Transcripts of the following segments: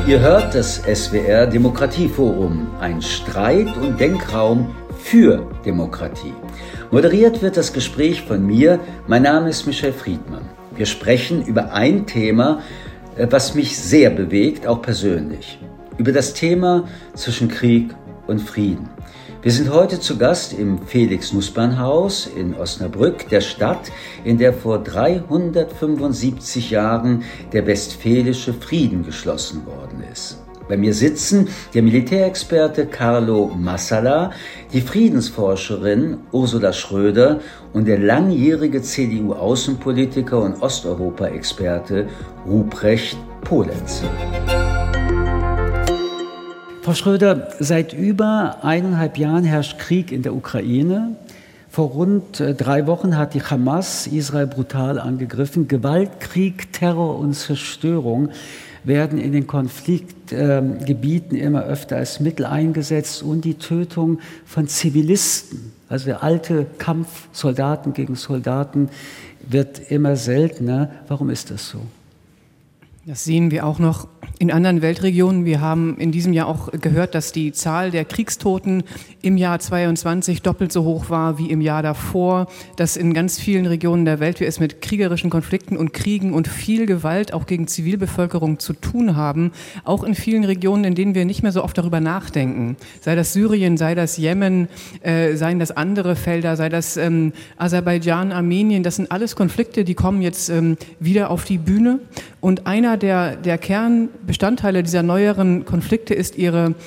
Ihr hört das SWR Demokratieforum, ein Streit- und Denkraum für Demokratie. Moderiert wird das Gespräch von mir. Mein Name ist Michel Friedmann. Wir sprechen über ein Thema, was mich sehr bewegt, auch persönlich. Über das Thema zwischen Krieg und Frieden. Wir sind heute zu Gast im Felix-Nussbaum-Haus in Osnabrück, der Stadt, in der vor 375 Jahren der Westfälische Frieden geschlossen worden ist. Bei mir sitzen der Militärexperte Carlo Massala, die Friedensforscherin Ursula Schröder und der langjährige CDU-Außenpolitiker und Osteuropa-Experte Ruprecht Polenz. Frau Schröder, seit über 1,5 Jahren herrscht Krieg in der Ukraine. Vor rund 3 Wochen hat die Hamas Israel brutal angegriffen. Gewalt, Krieg, Terror und Zerstörung werden in den Konfliktgebieten immer öfter als Mittel eingesetzt und die Tötung von Zivilisten, also der alte Kampf Soldaten gegen Soldaten, wird immer seltener. Warum ist das so? Das sehen wir auch noch in anderen Weltregionen. Wir haben in diesem Jahr auch gehört, dass die Zahl der Kriegstoten im Jahr 2022 doppelt so hoch war wie im Jahr davor, dass in ganz vielen Regionen der Welt wir es mit kriegerischen Konflikten und Kriegen und viel Gewalt auch gegen Zivilbevölkerung zu tun haben, auch in vielen Regionen, in denen wir nicht mehr so oft darüber nachdenken. Sei das Syrien, sei das Jemen, seien das andere Felder, sei das Aserbaidschan, Armenien, das sind alles Konflikte, die kommen jetzt wieder auf die Bühne. Und einer der Kernbestandteile dieser neueren Konflikte ist ihr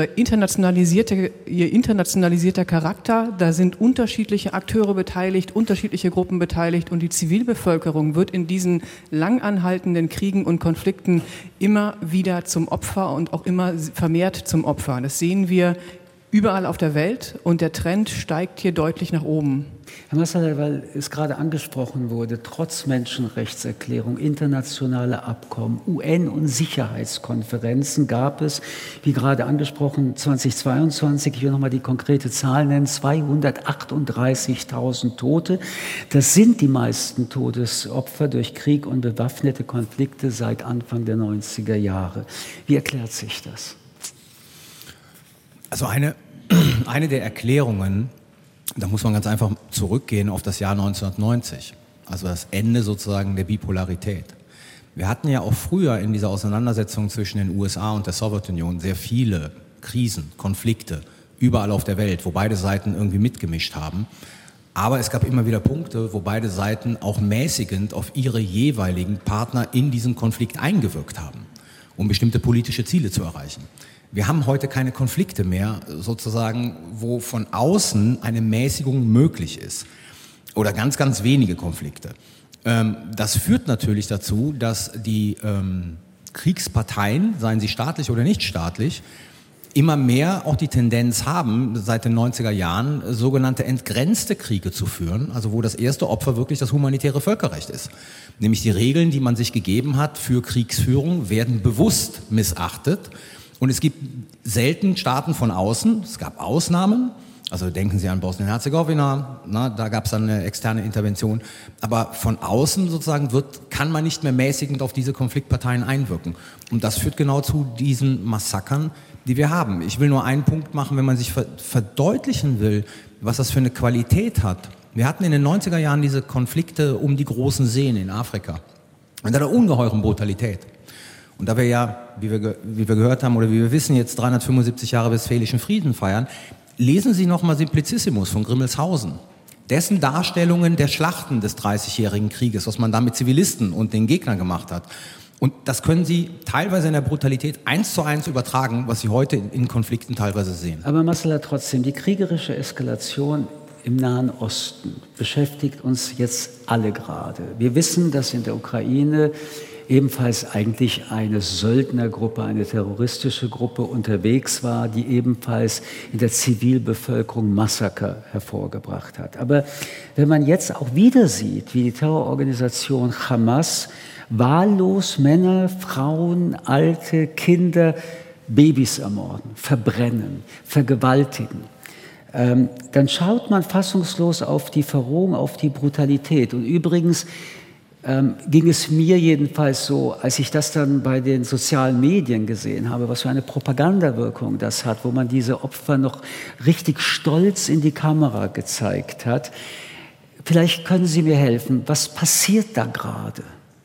internationalisierter Charakter. Da sind unterschiedliche Akteure beteiligt, unterschiedliche Gruppen beteiligt und die Zivilbevölkerung wird in diesen langanhaltenden Kriegen und Konflikten immer wieder zum Opfer und auch immer vermehrt zum Opfer. Das sehen wir überall auf der Welt und der Trend steigt hier deutlich nach oben. Herr Massala, weil es gerade angesprochen wurde, trotz Menschenrechtserklärung, internationale Abkommen, UN- und Sicherheitskonferenzen gab es, wie gerade angesprochen, 2022, ich will nochmal die konkrete Zahl nennen, 238.000 Tote. Das sind die meisten Todesopfer durch Krieg und bewaffnete Konflikte seit Anfang der 90er Jahre. Wie erklärt sich das? Also eine der Erklärungen, da muss man ganz einfach zurückgehen auf das Jahr 1990, also das Ende sozusagen der Bipolarität. Wir hatten ja auch früher in dieser Auseinandersetzung zwischen den USA und der Sowjetunion sehr viele Krisen, Konflikte, überall auf der Welt, wo beide Seiten irgendwie mitgemischt haben. Aber es gab immer wieder Punkte, wo beide Seiten auch mäßigend auf ihre jeweiligen Partner in diesen Konflikt eingewirkt haben, um bestimmte politische Ziele zu erreichen. Wir haben heute keine Konflikte mehr, sozusagen, wo von außen eine Mäßigung möglich ist. Oder ganz, ganz wenige Konflikte. Das führt natürlich dazu, dass die Kriegsparteien, seien sie staatlich oder nicht staatlich, immer mehr auch die Tendenz haben, seit den 90er Jahren sogenannte entgrenzte Kriege zu führen, also wo das erste Opfer wirklich das humanitäre Völkerrecht ist. Nämlich die Regeln, die man sich gegeben hat für Kriegsführung, werden bewusst missachtet. Und es gibt selten Staaten von außen, es gab Ausnahmen, also denken Sie an Bosnien-Herzegowina, da gab es dann eine externe Intervention, aber von außen sozusagen kann man nicht mehr mäßigend auf diese Konfliktparteien einwirken. Und das führt genau zu diesen Massakern, die wir haben. Ich will nur einen Punkt machen, wenn man sich verdeutlichen will, was das für eine Qualität hat. Wir hatten in den 90er Jahren diese Konflikte um die großen Seen in Afrika mit einer ungeheuren Brutalität. Und da wir ja, wie wir gehört haben oder wie wir wissen, jetzt 375 Jahre Westfälischen Frieden feiern, lesen Sie nochmal Simplicissimus von Grimmelshausen. Dessen Darstellungen der Schlachten des 30-jährigen Krieges, was man da mit Zivilisten und den Gegnern gemacht hat. Und das können Sie teilweise in der Brutalität 1:1 übertragen, was Sie heute in Konflikten teilweise sehen. Aber Massala, trotzdem, die kriegerische Eskalation im Nahen Osten beschäftigt uns jetzt alle gerade. Wir wissen, dass in der Ukraine ebenfalls eigentlich eine Söldnergruppe, eine terroristische Gruppe unterwegs war, die ebenfalls in der Zivilbevölkerung Massaker hervorgebracht hat. Aber wenn man jetzt auch wieder sieht, wie die Terrororganisation Hamas wahllos Männer, Frauen, Alte, Kinder, Babys ermorden, verbrennen, vergewaltigen, dann schaut man fassungslos auf die Verrohung, auf die Brutalität. Und übrigens, ging es mir jedenfalls so, als ich das dann bei den sozialen Medien gesehen habe, was für eine Propagandawirkung das hat, wo man diese Opfer noch richtig stolz in die Kamera gezeigt hat. Vielleicht können Sie mir helfen, was passiert da gerade?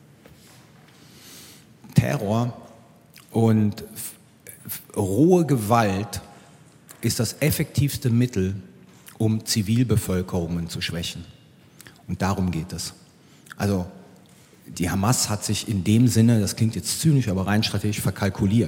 Terror und rohe Gewalt ist das effektivste Mittel, um Zivilbevölkerungen zu schwächen. Und darum geht es. Also die Hamas hat sich in dem Sinne, das klingt jetzt zynisch, aber rein strategisch verkalkuliert.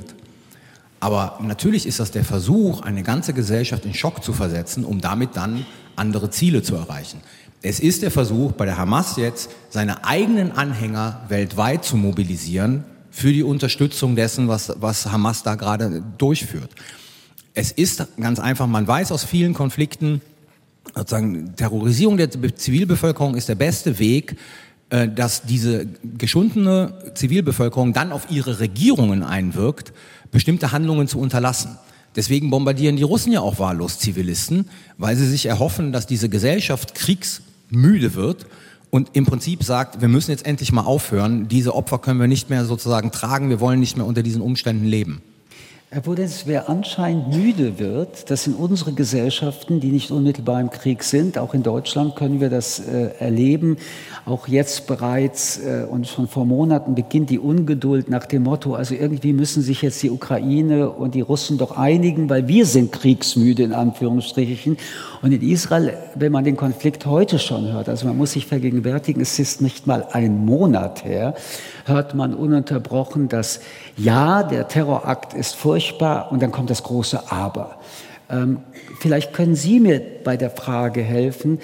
Aber natürlich ist das der Versuch, eine ganze Gesellschaft in Schock zu versetzen, um damit dann andere Ziele zu erreichen. Es ist der Versuch, bei der Hamas jetzt seine eigenen Anhänger weltweit zu mobilisieren für die Unterstützung dessen, was Hamas da gerade durchführt. Es ist ganz einfach, man weiß aus vielen Konflikten, sozusagen Terrorisierung der Zivilbevölkerung ist der beste Weg, dass diese geschundene Zivilbevölkerung dann auf ihre Regierungen einwirkt, bestimmte Handlungen zu unterlassen. Deswegen bombardieren die Russen ja auch wahllos Zivilisten, weil sie sich erhoffen, dass diese Gesellschaft kriegsmüde wird und im Prinzip sagt, wir müssen jetzt endlich mal aufhören, diese Opfer können wir nicht mehr sozusagen tragen, wir wollen nicht mehr unter diesen Umständen leben. Herr Budens, wer anscheinend müde wird, das sind unsere Gesellschaften, die nicht unmittelbar im Krieg sind. Auch in Deutschland können wir das erleben. Auch jetzt bereits und schon vor Monaten beginnt die Ungeduld nach dem Motto, also irgendwie müssen sich jetzt die Ukraine und die Russen doch einigen, weil wir sind kriegsmüde in Anführungsstrichen. Und in Israel, wenn man den Konflikt heute schon hört, also man muss sich vergegenwärtigen, es ist nicht mal ein Monat her, hört man ununterbrochen, dass ja, der Terrorakt ist furchtbar und dann kommt das große Aber. Vielleicht können Sie mir bei der Frage helfen,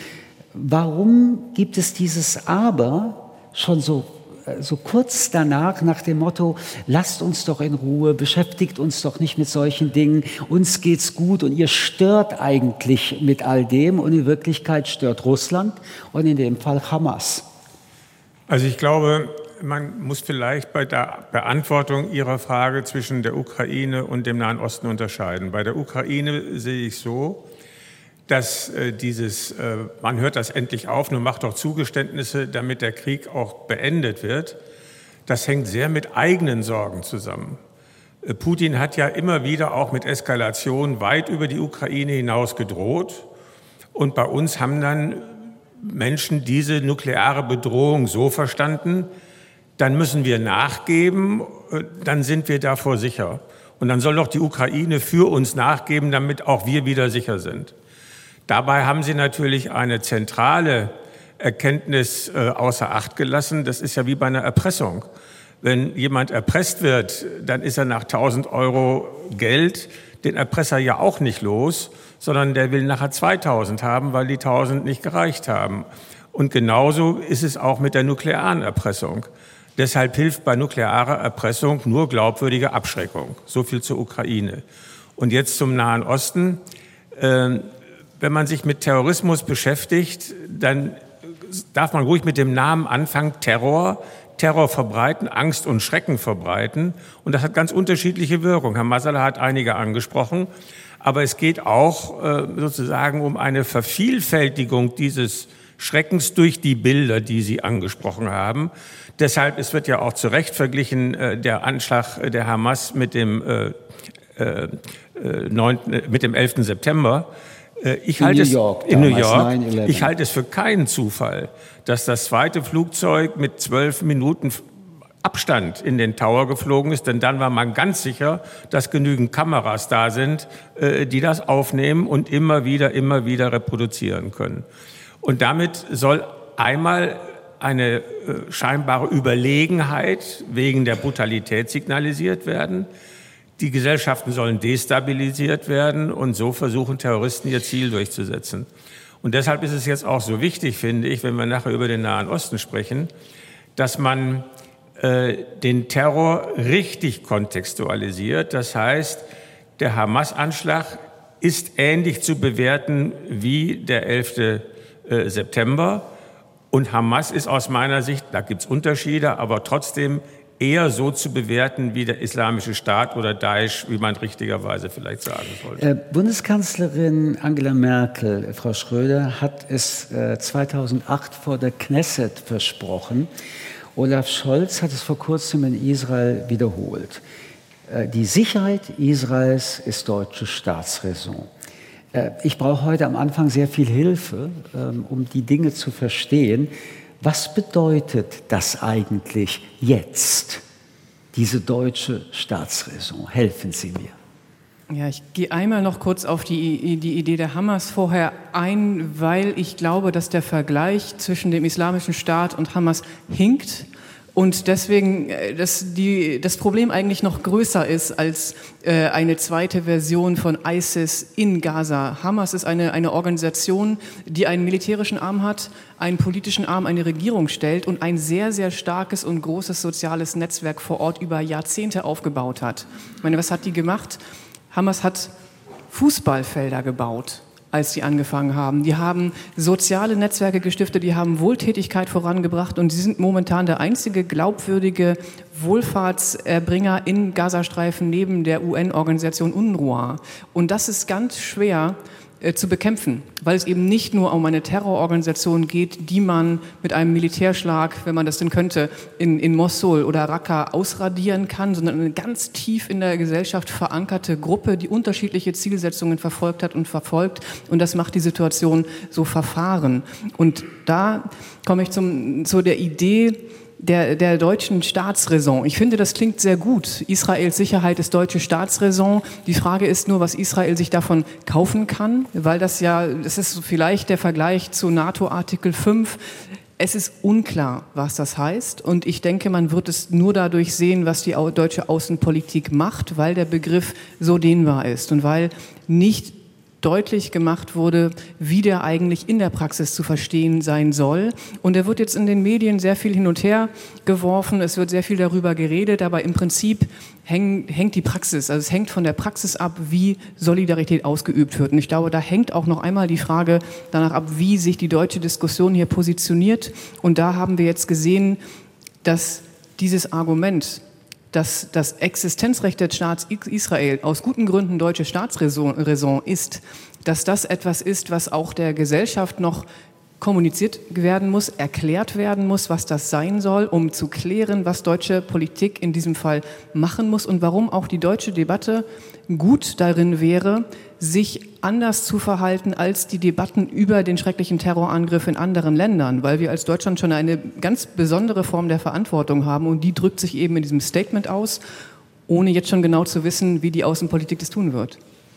warum gibt es dieses Aber schon so kurz danach nach dem Motto, lasst uns doch in Ruhe, beschäftigt uns doch nicht mit solchen Dingen, uns geht's gut und ihr stört eigentlich mit all dem und in Wirklichkeit stört Russland und in dem Fall Hamas. Also ich glaube, man muss vielleicht bei der Beantwortung Ihrer Frage zwischen der Ukraine und dem Nahen Osten unterscheiden. Bei der Ukraine sehe ich so, dass man hört das endlich auf, nun macht doch Zugeständnisse, damit der Krieg auch beendet wird. Das hängt sehr mit eigenen Sorgen zusammen. Putin hat ja immer wieder auch mit Eskalation weit über die Ukraine hinaus gedroht. Und bei uns haben dann Menschen diese nukleare Bedrohung so verstanden, dann müssen wir nachgeben, dann sind wir davor sicher. Und dann soll doch die Ukraine für uns nachgeben, damit auch wir wieder sicher sind. Dabei haben sie natürlich eine zentrale Erkenntnis außer Acht gelassen. Das ist ja wie bei einer Erpressung. Wenn jemand erpresst wird, dann ist er nach 1.000 € Geld den Erpresser ja auch nicht los, sondern der will nachher 2.000 haben, weil die 1.000 nicht gereicht haben. Und genauso ist es auch mit der nuklearen Erpressung. Deshalb hilft bei nuklearer Erpressung nur glaubwürdige Abschreckung. So viel zur Ukraine. Und jetzt zum Nahen Osten. Wenn man sich mit Terrorismus beschäftigt, dann darf man ruhig mit dem Namen anfangen, Terror verbreiten, Angst und Schrecken verbreiten. Und das hat ganz unterschiedliche Wirkungen. Herr Masala hat einige angesprochen. Aber es geht auch sozusagen um eine Vervielfältigung dieses Schreckens durch die Bilder, die Sie angesprochen haben. Deshalb, es wird ja auch zu Recht verglichen, der Anschlag der Hamas mit dem 11. September. Ich halte es für keinen Zufall, dass das zweite Flugzeug mit 12 Minuten Abstand in den Tower geflogen ist, denn dann war man ganz sicher, dass genügend Kameras da sind, die das aufnehmen und immer wieder reproduzieren können. Und damit soll einmal eine scheinbare Überlegenheit wegen der Brutalität signalisiert werden. Die Gesellschaften sollen destabilisiert werden und so versuchen Terroristen ihr Ziel durchzusetzen. Und deshalb ist es jetzt auch so wichtig, finde ich, wenn wir nachher über den Nahen Osten sprechen, dass man den Terror richtig kontextualisiert. Das heißt, der Hamas-Anschlag ist ähnlich zu bewerten wie der 11. September. Und Hamas ist aus meiner Sicht, da gibt es Unterschiede, aber trotzdem eher so zu bewerten wie der Islamische Staat oder Daesh, wie man richtigerweise vielleicht sagen sollte. Bundeskanzlerin Angela Merkel, Frau Schröder, hat es 2008 vor der Knesset versprochen. Olaf Scholz hat es vor kurzem in Israel wiederholt. Die Sicherheit Israels ist deutsche Staatsräson. Ich brauche heute am Anfang sehr viel Hilfe, um die Dinge zu verstehen. Was bedeutet das eigentlich jetzt, diese deutsche Staatsräson? Helfen Sie mir. Ja, ich gehe einmal noch kurz auf die Idee der Hamas vorher ein, weil ich glaube, dass der Vergleich zwischen dem Islamischen Staat und Hamas hinkt und deswegen das Problem eigentlich noch größer ist als eine zweite Version von ISIS in Gaza. Hamas ist eine Organisation, die einen militärischen Arm hat, einen politischen Arm, eine Regierung stellt und ein sehr, sehr starkes und großes soziales Netzwerk vor Ort über Jahrzehnte aufgebaut hat. Ich meine, was hat die gemacht? Hamas hat Fußballfelder gebaut, als sie angefangen haben. Die haben soziale Netzwerke gestiftet, die haben Wohltätigkeit vorangebracht und sie sind momentan der einzige glaubwürdige Wohlfahrtserbringer in Gazastreifen neben der UN-Organisation UNRWA. Und das ist ganz schwer zu bekämpfen, weil es eben nicht nur um eine Terrororganisation geht, die man mit einem Militärschlag, wenn man das denn könnte, in Mosul oder Raqqa ausradieren kann, sondern eine ganz tief in der Gesellschaft verankerte Gruppe, die unterschiedliche Zielsetzungen verfolgt hat und verfolgt. Und das macht die Situation so verfahren. Und da komme ich zu der Idee der deutschen Staatsräson. Ich finde, das klingt sehr gut. Israels Sicherheit ist deutsche Staatsräson. Die Frage ist nur, was Israel sich davon kaufen kann, weil das ist vielleicht der Vergleich zu NATO Artikel 5. Es ist unklar, was das heißt. Und ich denke, man wird es nur dadurch sehen, was die deutsche Außenpolitik macht, weil der Begriff so dehnbar ist und weil nicht deutlich gemacht wurde, wie der eigentlich in der Praxis zu verstehen sein soll. Und er wird jetzt in den Medien sehr viel hin und her geworfen, es wird sehr viel darüber geredet, aber im Prinzip hängt die Praxis, also es hängt von der Praxis ab, wie Solidarität ausgeübt wird. Und ich glaube, da hängt auch noch einmal die Frage danach ab, wie sich die deutsche Diskussion hier positioniert. Und da haben wir jetzt gesehen, dass dieses Argument, dass das Existenzrecht des Staats Israel aus guten Gründen deutsche Staatsräson ist, dass das etwas ist, was auch der Gesellschaft noch kommuniziert werden muss, erklärt werden muss, was das sein soll, um zu klären, was deutsche Politik in diesem Fall machen muss und warum auch die deutsche Debatte gut darin wäre, sich anders zu verhalten als die Debatten über den schrecklichen Terrorangriff in anderen Ländern, weil wir als Deutschland schon eine ganz besondere Form der Verantwortung haben und die drückt sich eben in diesem Statement aus, ohne jetzt schon genau zu wissen, wie die Außenpolitik das tun wird.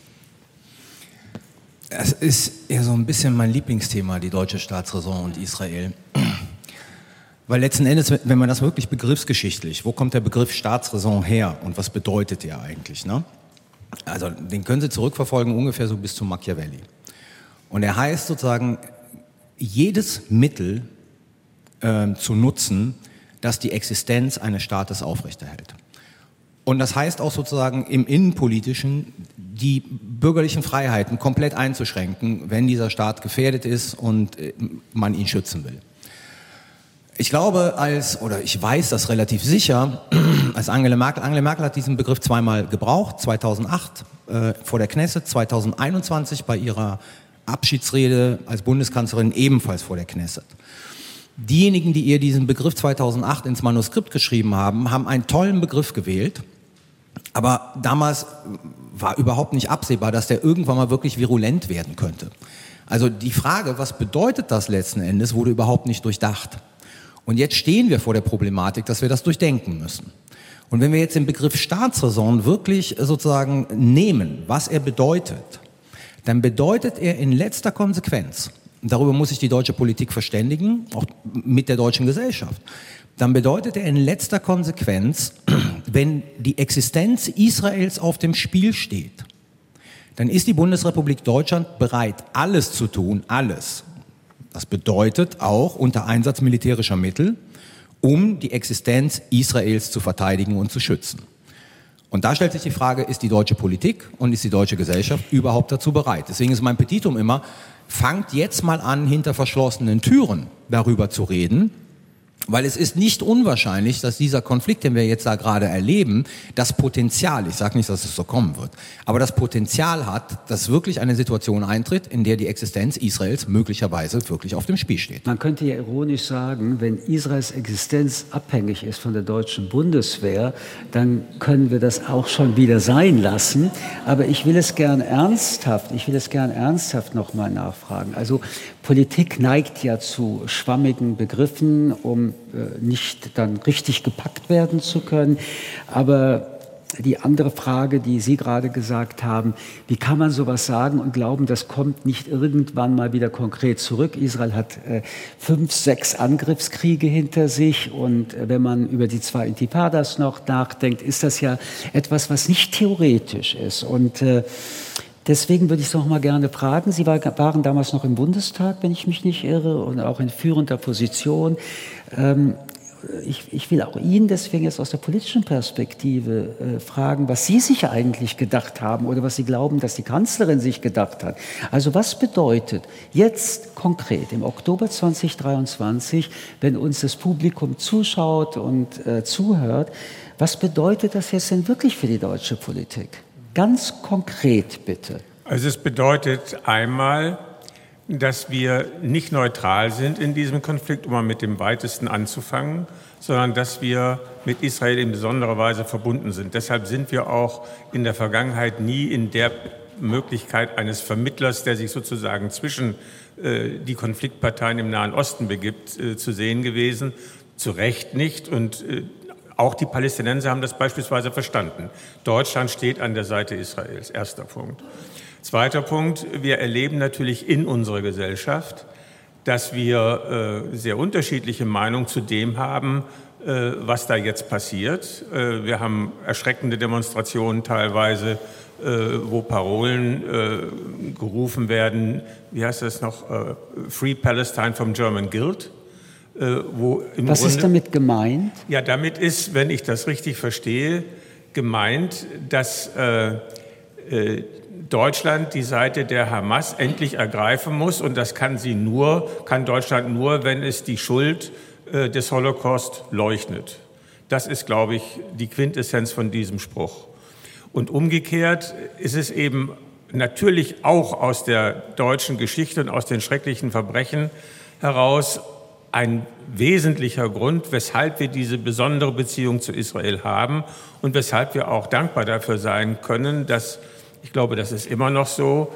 Es ist ja so ein bisschen mein Lieblingsthema, die deutsche Staatsräson und Israel. Weil letzten Endes, wenn man das wirklich begriffsgeschichtlich, wo kommt der Begriff Staatsräson her und was bedeutet der eigentlich, ne? Also den können Sie zurückverfolgen ungefähr so bis zu Machiavelli. Und er heißt sozusagen, jedes Mittel zu nutzen, das die Existenz eines Staates aufrechterhält. Und das heißt auch sozusagen im Innenpolitischen die bürgerlichen Freiheiten komplett einzuschränken, wenn dieser Staat gefährdet ist und man ihn schützen will. Ich glaube ich weiß das relativ sicher, als Angela Merkel hat diesen Begriff zweimal gebraucht, 2008 vor der Knesset, 2021 bei ihrer Abschiedsrede als Bundeskanzlerin ebenfalls vor der Knesset. Diejenigen, die ihr diesen Begriff 2008 ins Manuskript geschrieben haben, haben einen tollen Begriff gewählt, aber damals war überhaupt nicht absehbar, dass der irgendwann mal wirklich virulent werden könnte. Also die Frage, was bedeutet das letzten Endes, wurde überhaupt nicht durchdacht. Und jetzt stehen wir vor der Problematik, dass wir das durchdenken müssen. Und wenn wir jetzt den Begriff Staatsräson wirklich sozusagen nehmen, was er bedeutet, dann bedeutet er in letzter Konsequenz, und darüber muss sich die deutsche Politik verständigen, auch mit der deutschen Gesellschaft, dann bedeutet er in letzter Konsequenz, wenn die Existenz Israels auf dem Spiel steht, dann ist die Bundesrepublik Deutschland bereit, alles zu tun, alles. Das bedeutet auch unter Einsatz militärischer Mittel, um die Existenz Israels zu verteidigen und zu schützen. Und da stellt sich die Frage, ist die deutsche Politik und ist die deutsche Gesellschaft überhaupt dazu bereit? Deswegen ist mein Petitum immer, fangt jetzt mal an, hinter verschlossenen Türen darüber zu reden, Weil es ist nicht unwahrscheinlich, dass dieser Konflikt, den wir jetzt da gerade erleben, das Potenzial, ich sage nicht, dass es so kommen wird, aber das Potenzial hat, dass wirklich eine Situation eintritt, in der die Existenz Israels möglicherweise wirklich auf dem Spiel steht. Man könnte ja ironisch sagen, wenn Israels Existenz abhängig ist von der deutschen Bundeswehr, dann können wir das auch schon wieder sein lassen. Aber ich will es gern ernsthaft nochmal nachfragen. Also Politik neigt ja zu schwammigen Begriffen, um nicht dann richtig gepackt werden zu können. Aber die andere Frage, die Sie gerade gesagt haben, wie kann man sowas sagen und glauben, das kommt nicht irgendwann mal wieder konkret zurück? Israel hat 5, 6 Angriffskriege hinter sich und wenn man über die 2 Intifadas noch nachdenkt, ist das ja etwas, was nicht theoretisch ist. Und deswegen würde ich es noch mal gerne fragen. Sie waren damals noch im Bundestag, wenn ich mich nicht irre, und auch in führender Position. Ich will auch Ihnen deswegen jetzt aus der politischen Perspektive fragen, was Sie sich eigentlich gedacht haben oder was Sie glauben, dass die Kanzlerin sich gedacht hat. Also was bedeutet jetzt konkret im Oktober 2023, wenn uns das Publikum zuschaut und zuhört, was bedeutet das jetzt denn wirklich für die deutsche Politik? Ganz konkret bitte. Also es bedeutet einmal, dass wir nicht neutral sind in diesem Konflikt, um mal mit dem Weitesten anzufangen, sondern dass wir mit Israel in besonderer Weise verbunden sind. Deshalb sind wir auch in der Vergangenheit nie in der Möglichkeit eines Vermittlers, der sich sozusagen zwischen die Konfliktparteien im Nahen Osten begibt, zu sehen gewesen. Zu Recht nicht. Und auch die Palästinenser haben das beispielsweise verstanden. Deutschland steht an der Seite Israels. Erster Punkt. Zweiter Punkt, wir erleben natürlich in unserer Gesellschaft, dass wir sehr unterschiedliche Meinungen zu dem haben, was da jetzt passiert. Wir haben erschreckende Demonstrationen teilweise, wo Parolen gerufen werden, wie heißt das noch, Free Palestine from German Guilt. Was ist damit gemeint? Ja, damit ist, wenn ich das richtig verstehe, gemeint, dass Deutschland die Seite der Hamas endlich ergreifen muss. Und das kann Deutschland nur, wenn es die Schuld des Holocaust leugnet. Das ist, glaube ich, die Quintessenz von diesem Spruch. Und umgekehrt ist es eben natürlich auch aus der deutschen Geschichte und aus den schrecklichen Verbrechen heraus ein wesentlicher Grund, weshalb wir diese besondere Beziehung zu Israel haben und weshalb wir auch dankbar dafür sein können, dass, ich glaube, das ist immer noch so,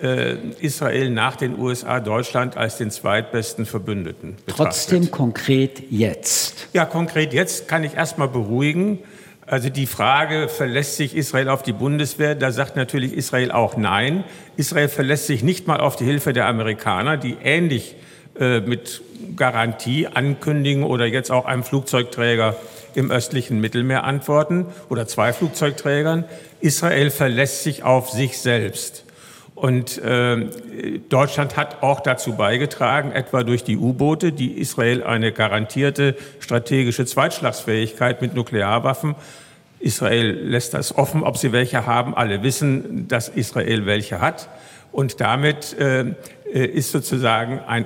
Israel nach den USA Deutschland als den zweitbesten Verbündeten betrachtet. Trotzdem konkret jetzt. Ja, konkret jetzt kann ich erst mal beruhigen. Also die Frage, verlässt sich Israel auf die Bundeswehr? Da sagt natürlich Israel auch nein. Israel verlässt sich nicht mal auf die Hilfe der Amerikaner, die ähnlich mit Garantie ankündigen oder jetzt auch einem Flugzeugträger im östlichen Mittelmeer antworten oder 2 Flugzeugträgern. Israel verlässt sich auf sich selbst. Und Deutschland hat auch dazu beigetragen, etwa durch die U-Boote, die Israel eine garantierte strategische Zweitschlagsfähigkeit mit Nuklearwaffen. Israel lässt das offen, ob sie welche haben. Alle wissen, dass Israel welche hat. Und damit ist sozusagen ein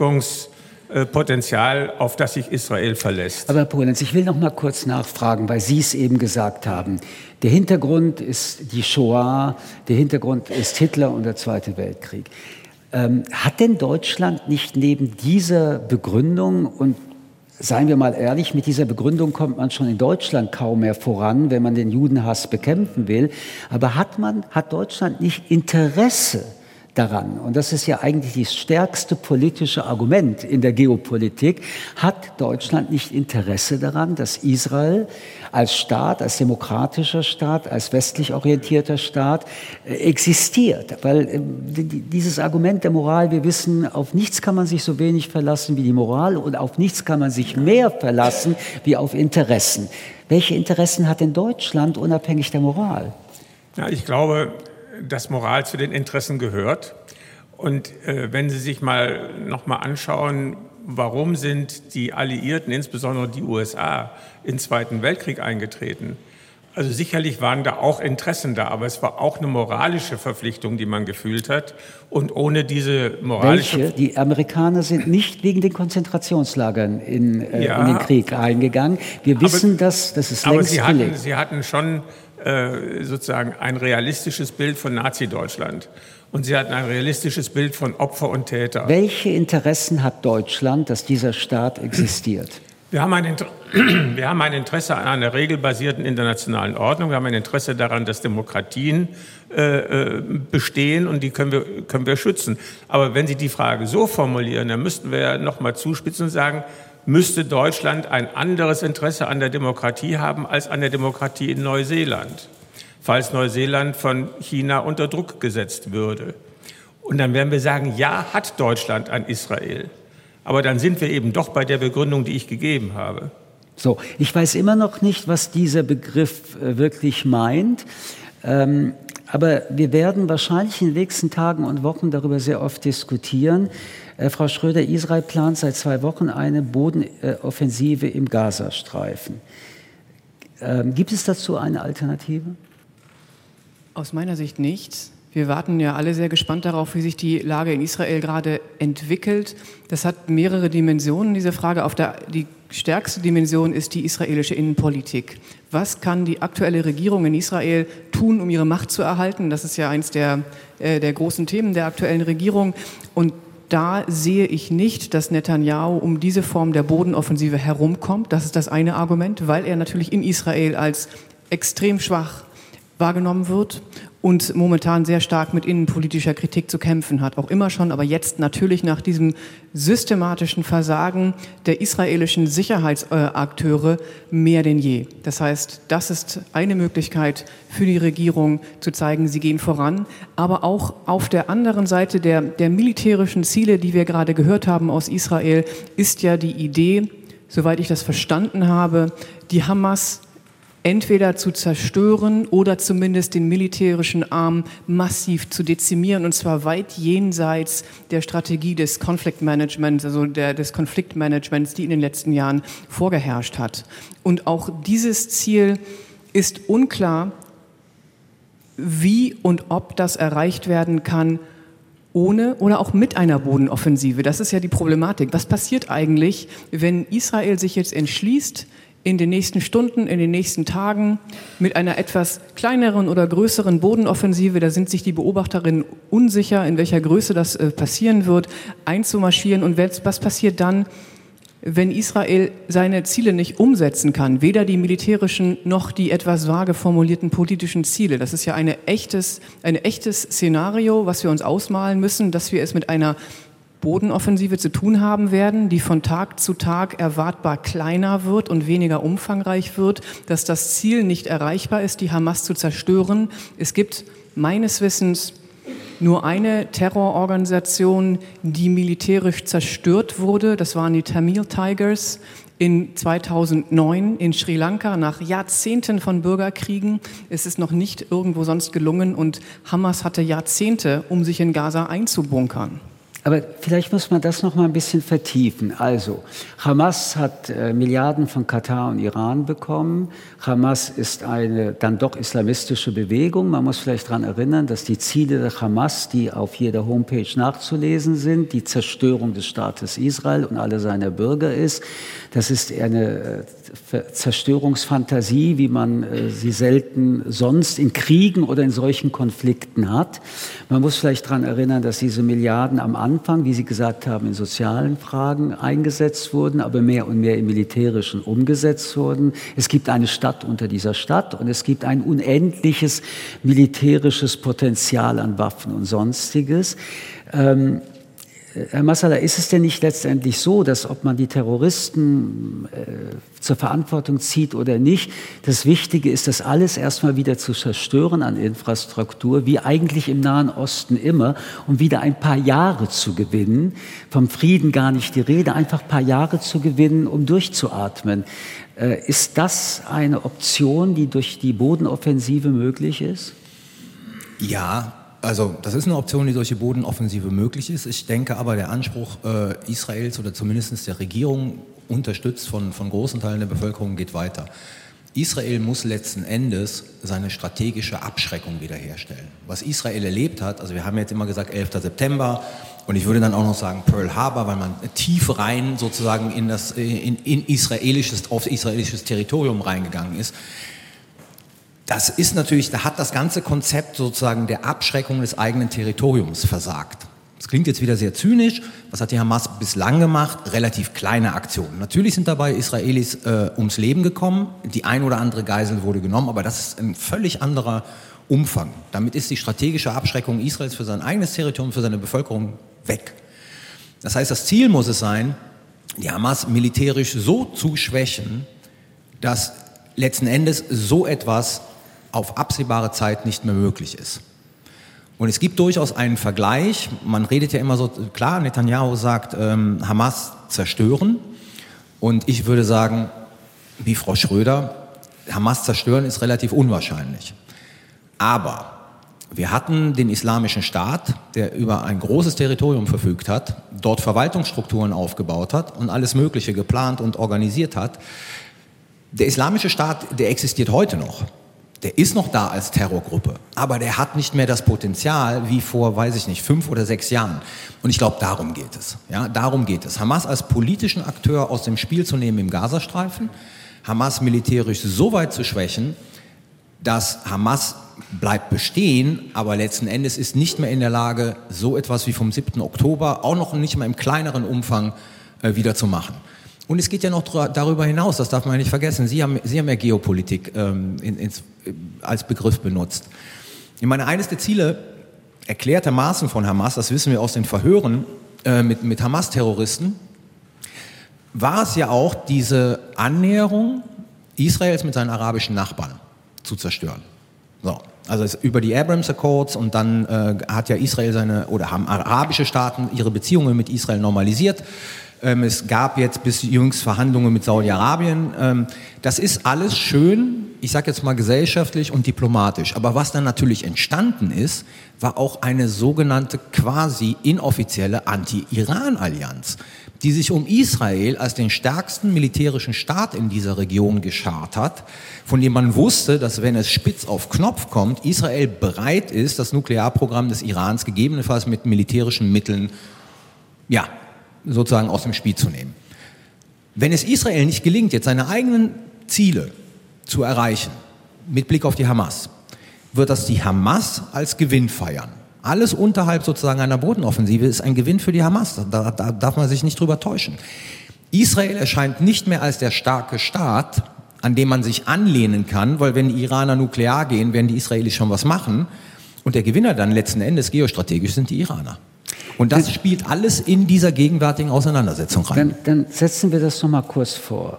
Abschreckungspotenzial, auf das sich Israel verlässt. Aber Herr Polenz, ich will noch mal kurz nachfragen, weil Sie es eben gesagt haben. Der Hintergrund ist die Shoah, der Hintergrund ist Hitler und der Zweite Weltkrieg. Hat denn Deutschland nicht neben dieser Begründung, und seien wir mal ehrlich, mit dieser Begründung kommt man schon in Deutschland kaum mehr voran, wenn man den Judenhass bekämpfen will, aber hat Deutschland nicht Interesse daran, und das ist ja eigentlich das stärkste politische Argument in der Geopolitik, hat Deutschland nicht Interesse daran, dass Israel als Staat, als demokratischer Staat, als westlich orientierter Staat existiert? Weil dieses Argument der Moral, wir wissen, auf nichts kann man sich so wenig verlassen wie die Moral und auf nichts kann man sich mehr verlassen wie auf Interessen. Welche Interessen hat denn Deutschland unabhängig der Moral? Ja, ich glaube, dass Moral zu den Interessen gehört. Und wenn Sie sich noch mal anschauen, warum sind die Alliierten, insbesondere die USA, in den Zweiten Weltkrieg eingetreten? Also sicherlich waren da auch Interessen da, aber es war auch eine moralische Verpflichtung, die man gefühlt hat. Und ohne diese moralische... Welche? Die Amerikaner sind nicht wegen den Konzentrationslagern in den Krieg eingegangen. Wir wissen, das ist längst belegt. Aber sie hatten schon sozusagen ein realistisches Bild von Nazi-Deutschland. Und sie hatten ein realistisches Bild von Opfer und Täter. Welche Interessen hat Deutschland, dass dieser Staat existiert? Wir haben ein Interesse an einer regelbasierten internationalen Ordnung. Wir haben ein Interesse daran, dass Demokratien bestehen und die können wir schützen. Aber wenn Sie die Frage so formulieren, dann müssten wir ja noch mal zuspitzen und sagen, müsste Deutschland ein anderes Interesse an der Demokratie haben als an der Demokratie in Neuseeland, falls Neuseeland von China unter Druck gesetzt würde. Und dann werden wir sagen, ja, hat Deutschland an Israel. Aber dann sind wir eben doch bei der Begründung, die ich gegeben habe. So, ich weiß immer noch nicht, was dieser Begriff wirklich meint. Aber wir werden wahrscheinlich in den nächsten Tagen und Wochen darüber sehr oft diskutieren. Frau Schröder, Israel plant seit 2 Wochen eine Bodenoffensive im Gazastreifen. Gibt es dazu eine Alternative? Aus meiner Sicht nicht. Wir warten ja alle sehr gespannt darauf, wie sich die Lage in Israel gerade entwickelt. Das hat mehrere Dimensionen, diese Frage. Die stärkste Dimension ist die israelische Innenpolitik. Was kann die aktuelle Regierung in Israel tun, um ihre Macht zu erhalten? Das ist ja eins der großen Themen der aktuellen Regierung. Und da sehe ich nicht, dass Netanyahu um diese Form der Bodenoffensive herumkommt. Das ist das eine Argument, weil er natürlich in Israel als extrem schwach wahrgenommen wird und momentan sehr stark mit innenpolitischer Kritik zu kämpfen hat. Auch immer schon, aber jetzt natürlich nach diesem systematischen Versagen der israelischen Sicherheitsakteure mehr denn je. Das heißt, das ist eine Möglichkeit für die Regierung zu zeigen, sie gehen voran. Aber auch auf der anderen Seite der militärischen Ziele, die wir gerade gehört haben aus Israel, ist ja die Idee, soweit ich das verstanden habe, die Hamas entweder zu zerstören oder zumindest den militärischen Arm massiv zu dezimieren, und zwar weit jenseits der Strategie des Konfliktmanagements, also des Konfliktmanagements, die in den letzten Jahren vorgeherrscht hat. Und auch dieses Ziel ist unklar, wie und ob das erreicht werden kann, ohne oder auch mit einer Bodenoffensive. Das ist ja die Problematik. Was passiert eigentlich, wenn Israel sich jetzt entschließt, in den nächsten Stunden, in den nächsten Tagen mit einer etwas kleineren oder größeren Bodenoffensive, da sind sich die Beobachterinnen unsicher, in welcher Größe das passieren wird, einzumarschieren? Und was passiert dann, wenn Israel seine Ziele nicht umsetzen kann, weder die militärischen noch die etwas vage formulierten politischen Ziele? Das ist ja ein echtes Szenario, was wir uns ausmalen müssen, dass wir es mit einer Bodenoffensive zu tun haben werden, die von Tag zu Tag erwartbar kleiner wird und weniger umfangreich wird, dass das Ziel nicht erreichbar ist, die Hamas zu zerstören. Es gibt meines Wissens nur eine Terrororganisation, die militärisch zerstört wurde. Das waren die Tamil Tigers in 2009 in Sri Lanka nach Jahrzehnten von Bürgerkriegen. Es ist noch nicht irgendwo sonst gelungen und Hamas hatte Jahrzehnte, um sich in Gaza einzubunkern. Aber vielleicht muss man das noch mal ein bisschen vertiefen. Also, Hamas hat Milliarden von Katar und Iran bekommen. Hamas ist eine dann doch islamistische Bewegung. Man muss vielleicht daran erinnern, dass die Ziele der Hamas, die auf jeder Homepage nachzulesen sind, die Zerstörung des Staates Israel und aller seiner Bürger ist. Das ist eine Zerstörungsfantasie, wie man sie selten sonst in Kriegen oder in solchen Konflikten hat. Man muss vielleicht daran erinnern, dass diese Milliarden am Anfang, wie Sie gesagt haben, in sozialen Fragen eingesetzt wurden, aber mehr und mehr im Militärischen umgesetzt wurden. Es gibt eine Stadt unter dieser Stadt und es gibt ein unendliches militärisches Potenzial an Waffen und Sonstiges. Herr Massala, ist es denn nicht letztendlich so, dass ob man die Terroristen zur Verantwortung zieht oder nicht, das Wichtige ist, das alles erstmal wieder zu zerstören an Infrastruktur, wie eigentlich im Nahen Osten immer, um wieder ein paar Jahre zu gewinnen, vom Frieden gar nicht die Rede, einfach ein paar Jahre zu gewinnen, um durchzuatmen. Ist das eine Option, die durch die Bodenoffensive möglich ist? Ja. Also das ist eine Option, die durch die Bodenoffensive möglich ist. Ich denke aber, der Anspruch Israels oder zumindest der Regierung, unterstützt von großen Teilen der Bevölkerung, geht weiter. Israel muss letzten Endes seine strategische Abschreckung wiederherstellen. Was Israel erlebt hat, also wir haben jetzt immer gesagt 11. September und ich würde dann auch noch sagen Pearl Harbor, weil man tief rein sozusagen auf israelisches Territorium reingegangen ist. Das ist natürlich, da hat das ganze Konzept sozusagen der Abschreckung des eigenen Territoriums versagt. Das klingt jetzt wieder sehr zynisch. Was hat die Hamas bislang gemacht? Relativ kleine Aktionen. Natürlich sind dabei Israelis ums Leben gekommen. Die ein oder andere Geisel wurde genommen, aber das ist ein völlig anderer Umfang. Damit ist die strategische Abschreckung Israels für sein eigenes Territorium, für seine Bevölkerung weg. Das heißt, das Ziel muss es sein, die Hamas militärisch so zu schwächen, dass letzten Endes so etwas auf absehbare Zeit nicht mehr möglich ist. Und es gibt durchaus einen Vergleich, man redet ja immer so, klar, Netanyahu sagt, Hamas zerstören und ich würde sagen, wie Frau Schröder, Hamas zerstören ist relativ unwahrscheinlich. Aber wir hatten den Islamischen Staat, der über ein großes Territorium verfügt hat, dort Verwaltungsstrukturen aufgebaut hat und alles Mögliche geplant und organisiert hat. Der Islamische Staat, der existiert heute noch. Der ist noch da als Terrorgruppe, aber der hat nicht mehr das Potenzial wie vor, 5 oder 6 Jahren. Und ich glaube, darum geht es. Ja, darum geht es. Hamas als politischen Akteur aus dem Spiel zu nehmen im Gazastreifen, Hamas militärisch so weit zu schwächen, dass Hamas bleibt bestehen, aber letzten Endes ist nicht mehr in der Lage, so etwas wie vom 7. Oktober, auch noch nicht mal im kleineren Umfang, wieder zu machen. Und es geht ja noch darüber hinaus, das darf man ja nicht vergessen. Sie haben ja Geopolitik als Begriff benutzt. Ich meine, eines der Ziele erklärtermaßen von Hamas, das wissen wir aus den Verhören mit Hamas-Terroristen, war es ja auch, diese Annäherung Israels mit seinen arabischen Nachbarn zu zerstören. So. Also über die Abraham Accords und dann hat ja haben arabische Staaten ihre Beziehungen mit Israel normalisiert. Es gab jetzt bis jüngst Verhandlungen mit Saudi-Arabien. Das ist alles schön, ich sage jetzt mal gesellschaftlich und diplomatisch. Aber was dann natürlich entstanden ist, war auch eine sogenannte quasi inoffizielle Anti-Iran-Allianz, die sich um Israel als den stärksten militärischen Staat in dieser Region geschart hat, von dem man wusste, dass wenn es spitz auf Knopf kommt, Israel bereit ist, das Nuklearprogramm des Irans gegebenenfalls mit militärischen Mitteln, sozusagen aus dem Spiel zu nehmen. Wenn es Israel nicht gelingt, jetzt seine eigenen Ziele zu erreichen, mit Blick auf die Hamas, wird das die Hamas als Gewinn feiern. Alles unterhalb sozusagen einer Bodenoffensive ist ein Gewinn für die Hamas. Da darf man sich nicht drüber täuschen. Israel erscheint nicht mehr als der starke Staat, an dem man sich anlehnen kann, weil wenn die Iraner nuklear gehen, werden die Israelis schon was machen. Und der Gewinner dann letzten Endes geostrategisch sind die Iraner. Und das spielt alles in dieser gegenwärtigen Auseinandersetzung rein. Dann setzen wir das nochmal kurz vor.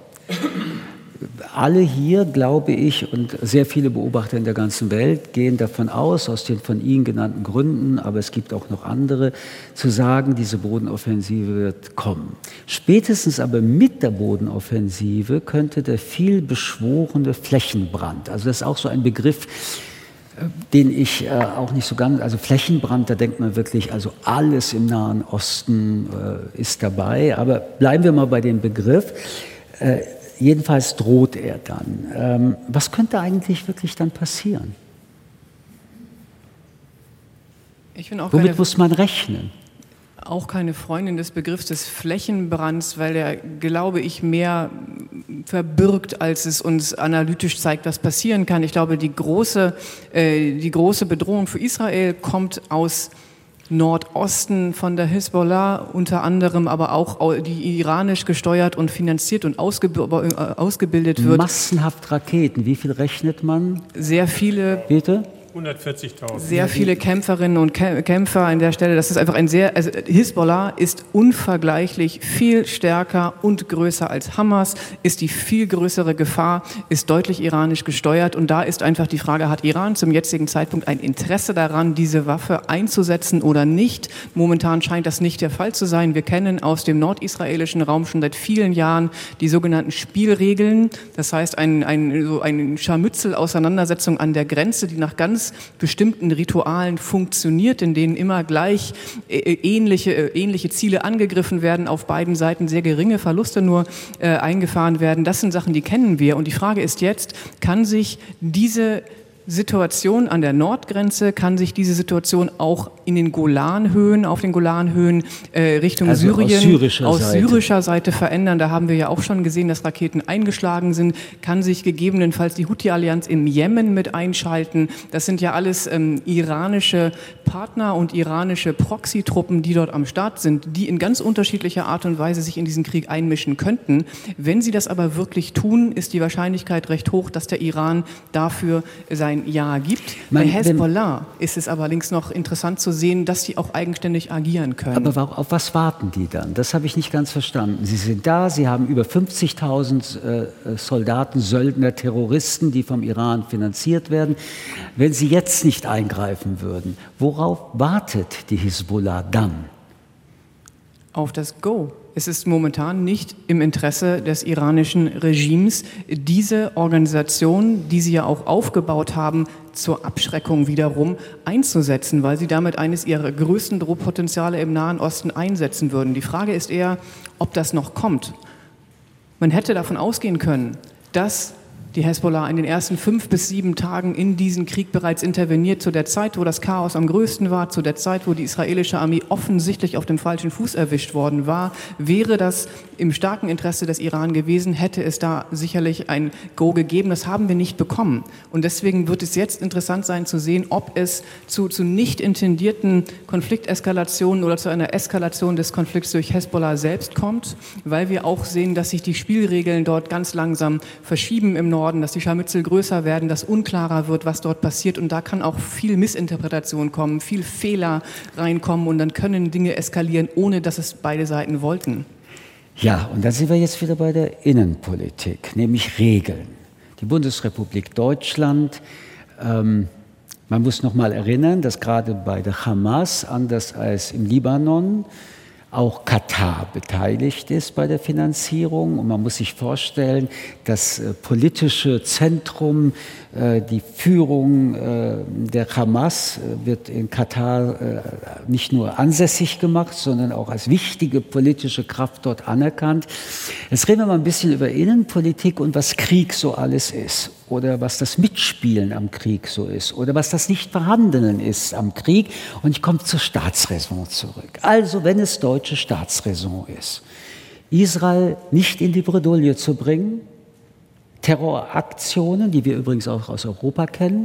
Alle hier, glaube ich, und sehr viele Beobachter in der ganzen Welt gehen davon aus, aus den von Ihnen genannten Gründen, aber es gibt auch noch andere, zu sagen, diese Bodenoffensive wird kommen. Spätestens aber mit der Bodenoffensive könnte der vielbeschworene Flächenbrand, also das ist auch so ein Begriff, den ich auch nicht so ganz, also Flächenbrand, da denkt man wirklich, also alles im Nahen Osten ist dabei, aber bleiben wir mal bei dem Begriff. Jedenfalls droht er dann. Was könnte eigentlich wirklich dann passieren? Womit muss man rechnen? Auch keine Freundin des Begriffs des Flächenbrands, weil er, glaube ich, mehr verbirgt, als es uns analytisch zeigt, was passieren kann. Ich glaube, die große Bedrohung für Israel kommt aus Nordosten von der Hisbollah unter anderem, aber auch die iranisch gesteuert und finanziert und ausgebildet wird. Massenhaft Raketen, wie viel rechnet man? Sehr viele. Bitte? 140.000. Sehr viele Kämpferinnen und Kämpfer an der Stelle. Das ist einfach Hisbollah ist unvergleichlich viel stärker und größer als Hamas, ist die viel größere Gefahr, ist deutlich iranisch gesteuert. Und da ist einfach die Frage, hat Iran zum jetzigen Zeitpunkt ein Interesse daran, diese Waffe einzusetzen oder nicht? Momentan scheint das nicht der Fall zu sein. Wir kennen aus dem nordisraelischen Raum schon seit vielen Jahren die sogenannten Spielregeln. Das heißt, ein Scharmützel, Auseinandersetzung an der Grenze, die nach ganz ganz bestimmten Ritualen funktioniert, in denen immer gleich ähnliche Ziele angegriffen werden, auf beiden Seiten sehr geringe Verluste nur eingefahren werden. Das sind Sachen, die kennen wir. Und die Frage ist jetzt, kann sich diese Situation an der Nordgrenze, kann sich diese Situation auch in den Golanhöhen, auf den Golanhöhen Richtung Syrien aus syrischer Seite verändern. Da haben wir ja auch schon gesehen, dass Raketen eingeschlagen sind. Kann sich gegebenenfalls die Houthi-Allianz im Jemen mit einschalten. Das sind ja alles iranische Partner und iranische Proxy-Truppen, die dort am Start sind, die in ganz unterschiedlicher Art und Weise sich in diesen Krieg einmischen könnten. Wenn sie das aber wirklich tun, ist die Wahrscheinlichkeit recht hoch, dass der Iran dafür sein Ja gibt. Bei Hezbollah ist es allerdings noch interessant zu sehen, dass die auch eigenständig agieren können. Aber auf was warten die dann? Das habe ich nicht ganz verstanden. Sie sind da, Sie haben über 50.000 Soldaten, Söldner, Terroristen, die vom Iran finanziert werden. Wenn Sie jetzt nicht eingreifen würden, worauf wartet die Hezbollah dann? Auf das Go. Es ist momentan nicht im Interesse des iranischen Regimes, diese Organisation, die sie ja auch aufgebaut haben, zur Abschreckung wiederum einzusetzen, weil sie damit eines ihrer größten Drohpotenziale im Nahen Osten einsetzen würden. Die Frage ist eher, ob das noch kommt. Man hätte davon ausgehen können, dass die Hezbollah in den ersten 5 bis 7 Tagen in diesen Krieg bereits interveniert, zu der Zeit, wo das Chaos am größten war, zu der Zeit, wo die israelische Armee offensichtlich auf dem falschen Fuß erwischt worden war. Wäre das im starken Interesse des Iran gewesen, hätte es da sicherlich ein Go gegeben. Das haben wir nicht bekommen. Und deswegen wird es jetzt interessant sein zu sehen, ob es zu nicht intendierten Konflikteskalationen oder zu einer Eskalation des Konflikts durch Hezbollah selbst kommt, weil wir auch sehen, dass sich die Spielregeln dort ganz langsam verschieben im Norden, dass die Scharmützel größer werden, dass unklarer wird, was dort passiert. Und da kann auch viel Missinterpretation kommen, viel Fehler reinkommen und dann können Dinge eskalieren, ohne dass es beide Seiten wollten. Ja, und da sind wir jetzt wieder bei der Innenpolitik, nämlich Regeln. Die Bundesrepublik Deutschland, man muss noch mal erinnern, dass gerade bei der Hamas, anders als im Libanon, auch Katar beteiligt ist bei der Finanzierung. Und man muss sich vorstellen, das politische Zentrum, die Führung der Hamas wird in Katar nicht nur ansässig gemacht, sondern auch als wichtige politische Kraft dort anerkannt. Jetzt reden wir mal ein bisschen über Innenpolitik und was Krieg so alles ist. Oder was das Mitspielen am Krieg so ist. Oder was das Nicht-Verhandeln ist am Krieg. Und ich komme zur Staatsräson zurück. Also, wenn es deutsche Staatsräson ist, Israel nicht in die Bredouille zu bringen, Terroraktionen, die wir übrigens auch aus Europa kennen,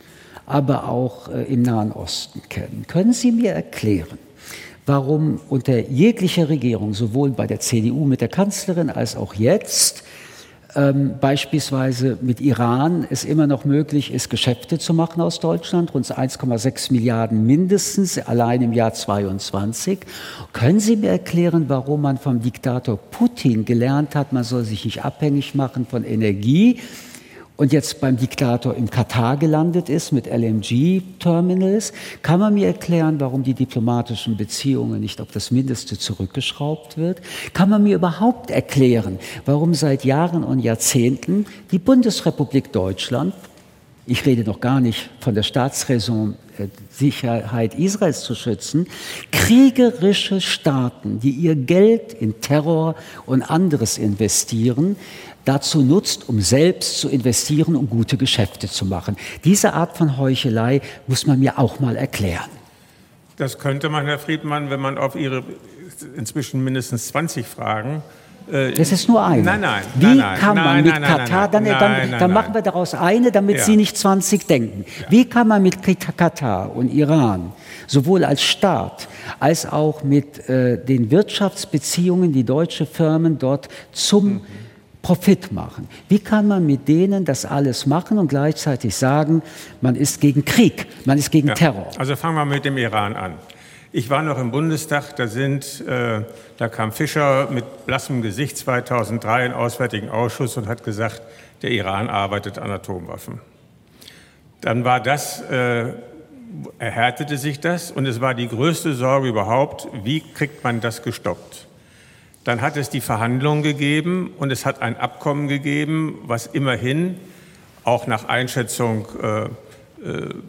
aber auch im Nahen Osten kennen. Können Sie mir erklären, warum unter jeglicher Regierung, sowohl bei der CDU mit der Kanzlerin als auch jetzt, beispielsweise mit Iran es immer noch möglich ist, Geschäfte zu machen aus Deutschland, rund 1,6 Milliarden mindestens, allein im Jahr 2022. Können Sie mir erklären, warum man vom Diktator Putin gelernt hat, man soll sich nicht abhängig machen von Energie und jetzt beim Diktator in Katar gelandet ist mit LNG-Terminals? Kann man mir erklären, warum die diplomatischen Beziehungen nicht auf das Mindeste zurückgeschraubt wird? Kann man mir überhaupt erklären, warum seit Jahren und Jahrzehnten die Bundesrepublik Deutschland, ich rede noch gar nicht von der Staatsräson, Sicherheit Israels zu schützen, kriegerische Staaten, die ihr Geld in Terror und anderes investieren, dazu nutzt, um selbst zu investieren, um gute Geschäfte zu machen. Diese Art von Heuchelei muss man mir auch mal erklären. Das könnte man, Herr Friedmann, wenn man auf Ihre inzwischen mindestens 20 Fragen... Das ist nur eine. Wie kann man mit Katar, dann machen wir daraus eine, damit Sie nicht 20 denken. Ja. Wie kann man mit Katar und Iran, sowohl als Staat, als auch mit den Wirtschaftsbeziehungen, die deutsche Firmen dort zum Profit machen. Wie kann man mit denen das alles machen und gleichzeitig sagen, man ist gegen Krieg, man ist gegen Terror? Also fangen wir mit dem Iran an. Ich war noch im Bundestag, da kam Fischer mit blassem Gesicht 2003 in den Auswärtigen Ausschuss und hat gesagt, der Iran arbeitet an Atomwaffen. Dann war erhärtete sich das und es war die größte Sorge überhaupt, wie kriegt man das gestoppt? Dann hat es die Verhandlungen gegeben und es hat ein Abkommen gegeben, was immerhin auch nach Einschätzung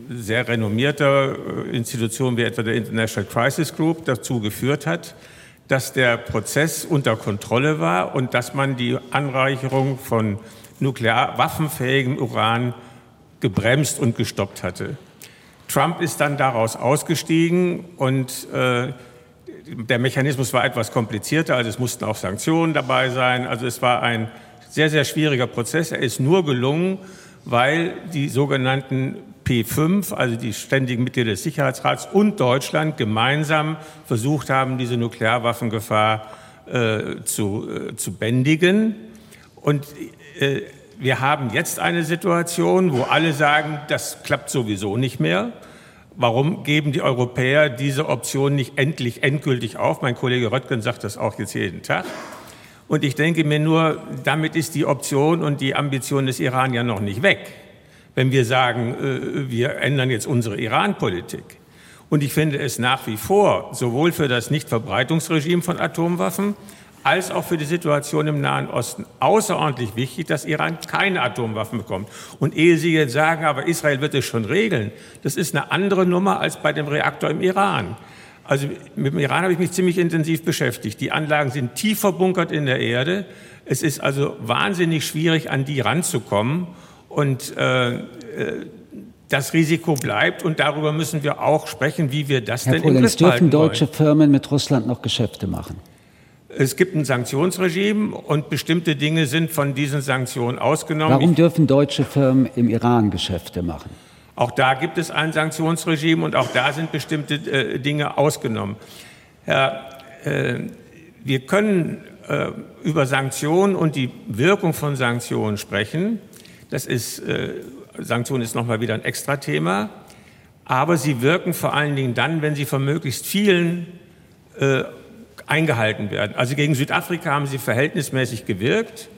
sehr renommierter Institutionen wie etwa der International Crisis Group dazu geführt hat, dass der Prozess unter Kontrolle war und dass man die Anreicherung von nuklearwaffenfähigem Uran gebremst und gestoppt hatte. Trump ist dann daraus ausgestiegen und der Mechanismus war etwas komplizierter, also es mussten auch Sanktionen dabei sein. Also es war ein sehr, sehr schwieriger Prozess. Er ist nur gelungen, weil die sogenannten P5, also die ständigen Mitglieder des Sicherheitsrats und Deutschland gemeinsam versucht haben, diese Nuklearwaffengefahr zu bändigen. Und wir haben jetzt eine Situation, wo alle sagen, das klappt sowieso nicht mehr. Warum geben die Europäer diese Option nicht endgültig auf? Mein Kollege Röttgen sagt das auch jetzt jeden Tag. Und ich denke mir nur, damit ist die Option und die Ambition des Iran ja noch nicht weg, wenn wir sagen, wir ändern jetzt unsere Iran-Politik. Und ich finde es nach wie vor sowohl für das Nichtverbreitungsregime von Atomwaffen als auch für die Situation im Nahen Osten außerordentlich wichtig, dass Iran keine Atomwaffen bekommt. Und ehe Sie jetzt sagen, aber Israel wird es schon regeln, das ist eine andere Nummer als bei dem Reaktor im Iran. Also mit dem Iran habe ich mich ziemlich intensiv beschäftigt. Die Anlagen sind tief verbunkert in der Erde. Es ist also wahnsinnig schwierig, an die ranzukommen. Und das Risiko bleibt. Und darüber müssen wir auch sprechen, wie wir das denn im Griff behalten wollen. Dürfen deutsche Firmen mit Russland noch Geschäfte machen? Es gibt ein Sanktionsregime und bestimmte Dinge sind von diesen Sanktionen ausgenommen. Warum dürfen deutsche Firmen im Iran Geschäfte machen? Auch da gibt es ein Sanktionsregime und auch da sind bestimmte Dinge ausgenommen. Wir können über Sanktionen und die Wirkung von Sanktionen sprechen. Sanktionen ist nochmal wieder ein Extrathema. Aber sie wirken vor allen Dingen dann, wenn sie von möglichst vielen eingehalten werden. Also gegen Südafrika haben sie verhältnismäßig gewirkt.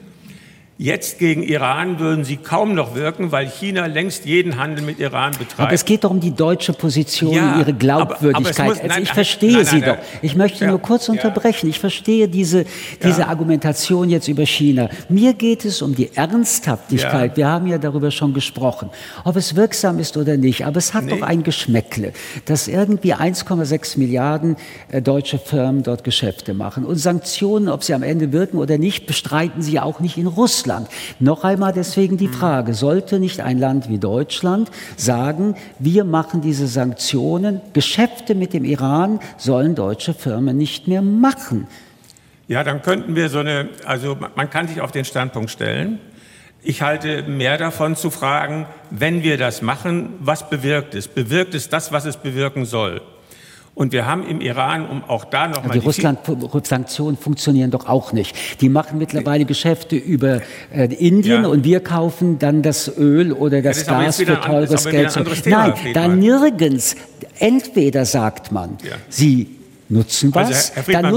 Jetzt gegen Iran würden sie kaum noch wirken, weil China längst jeden Handel mit Iran betreibt. Aber es geht doch um die deutsche Position, ihre Glaubwürdigkeit. Ich verstehe Sie doch. Ich möchte nur kurz unterbrechen. Ich verstehe diese Argumentation jetzt über China. Mir geht es um die Ernsthaftigkeit. Wir haben ja darüber schon gesprochen, ob es wirksam ist oder nicht. Aber es hat doch ein Geschmäckle, dass irgendwie 1,6 Milliarden deutsche Firmen dort Geschäfte machen. Und Sanktionen, ob sie am Ende wirken oder nicht, bestreiten sie auch nicht in Russland. Noch einmal deswegen die Frage, sollte nicht ein Land wie Deutschland sagen, wir machen diese Sanktionen, Geschäfte mit dem Iran sollen deutsche Firmen nicht mehr machen? Ja, dann könnten wir man kann sich auf den Standpunkt stellen. Ich halte mehr davon zu fragen, wenn wir das machen, was bewirkt es? Bewirkt es das, was es bewirken soll? Und wir haben im Iran, um auch da nochmal... Die Russland-Sanktionen funktionieren doch auch nicht. Die machen mittlerweile Geschäfte über Indien und wir kaufen dann das Öl oder das Gas für teures Geld. Nein, da nirgends. Entweder sagt man, Sie nutzen was, dann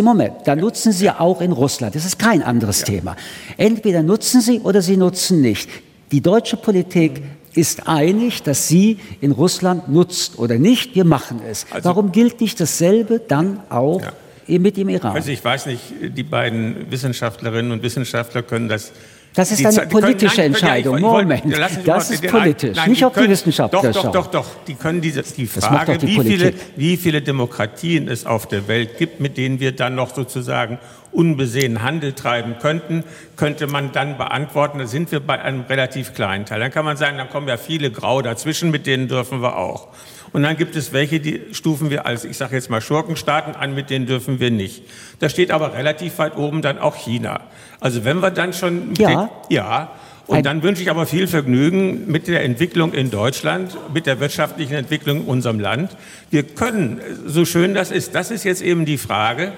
nutzen Sie auch in Russland. Das ist kein anderes Thema. Entweder nutzen Sie oder Sie nutzen nicht. Die deutsche Politik ist einig, dass sie in Russland nutzt oder nicht. Wir machen es. Warum gilt nicht dasselbe dann auch mit dem Iran? Also ich weiß nicht, die beiden Wissenschaftlerinnen und Wissenschaftler können das... Das ist eine politische Entscheidung. Moment, das ist politisch, nicht auf die Wissenschaftler schauen. Doch. Die können die Frage, wie viele Demokratien es auf der Welt gibt, mit denen wir dann noch sozusagen unbesehen Handel treiben könnte man dann beantworten. Da sind wir bei einem relativ kleinen Teil. Dann kann man sagen, dann kommen ja viele grau dazwischen, mit denen dürfen wir auch. Und dann gibt es welche, die stufen wir als, ich sage jetzt mal, Schurkenstaaten an, mit denen dürfen wir nicht. Da steht aber relativ weit oben dann auch China. Also wenn wir dann schon... Und dann wünsche ich aber viel Vergnügen mit der Entwicklung in Deutschland, mit der wirtschaftlichen Entwicklung in unserem Land. Wir können, so schön das ist jetzt eben die Frage,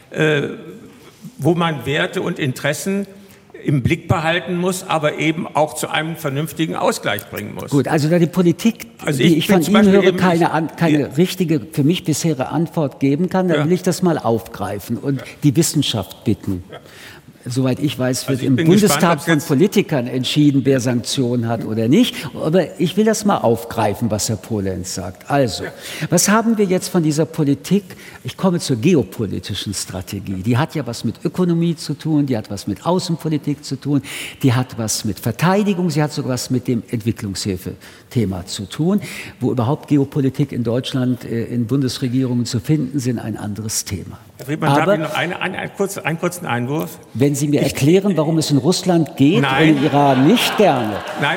wo man Werte und Interessen im Blick behalten muss, aber eben auch zu einem vernünftigen Ausgleich bringen muss. Gut, also da die Politik, die ich von Ihnen höre, keine richtige, für mich bisherige Antwort geben kann, dann will ich das mal aufgreifen und die Wissenschaft bitten. Soweit ich weiß, wird im Bundestag von Politikern entschieden, wer Sanktionen hat oder nicht. Aber ich will das mal aufgreifen, was Herr Polenz sagt. Also, was haben wir jetzt von dieser Politik? Ich komme zur geopolitischen Strategie. Die hat ja was mit Ökonomie zu tun, die hat was mit Außenpolitik zu tun, die hat was mit Verteidigung, sie hat sogar was mit dem Entwicklungshilfe-Thema zu tun. Wo überhaupt Geopolitik in Deutschland in Bundesregierungen zu finden sind, ein anderes Thema. Herr Friedmann, darf ich noch einen kurzen Einwurf? Wenn Sie mir erklären, warum es in Russland geht und in Iran nicht, gerne. Nein,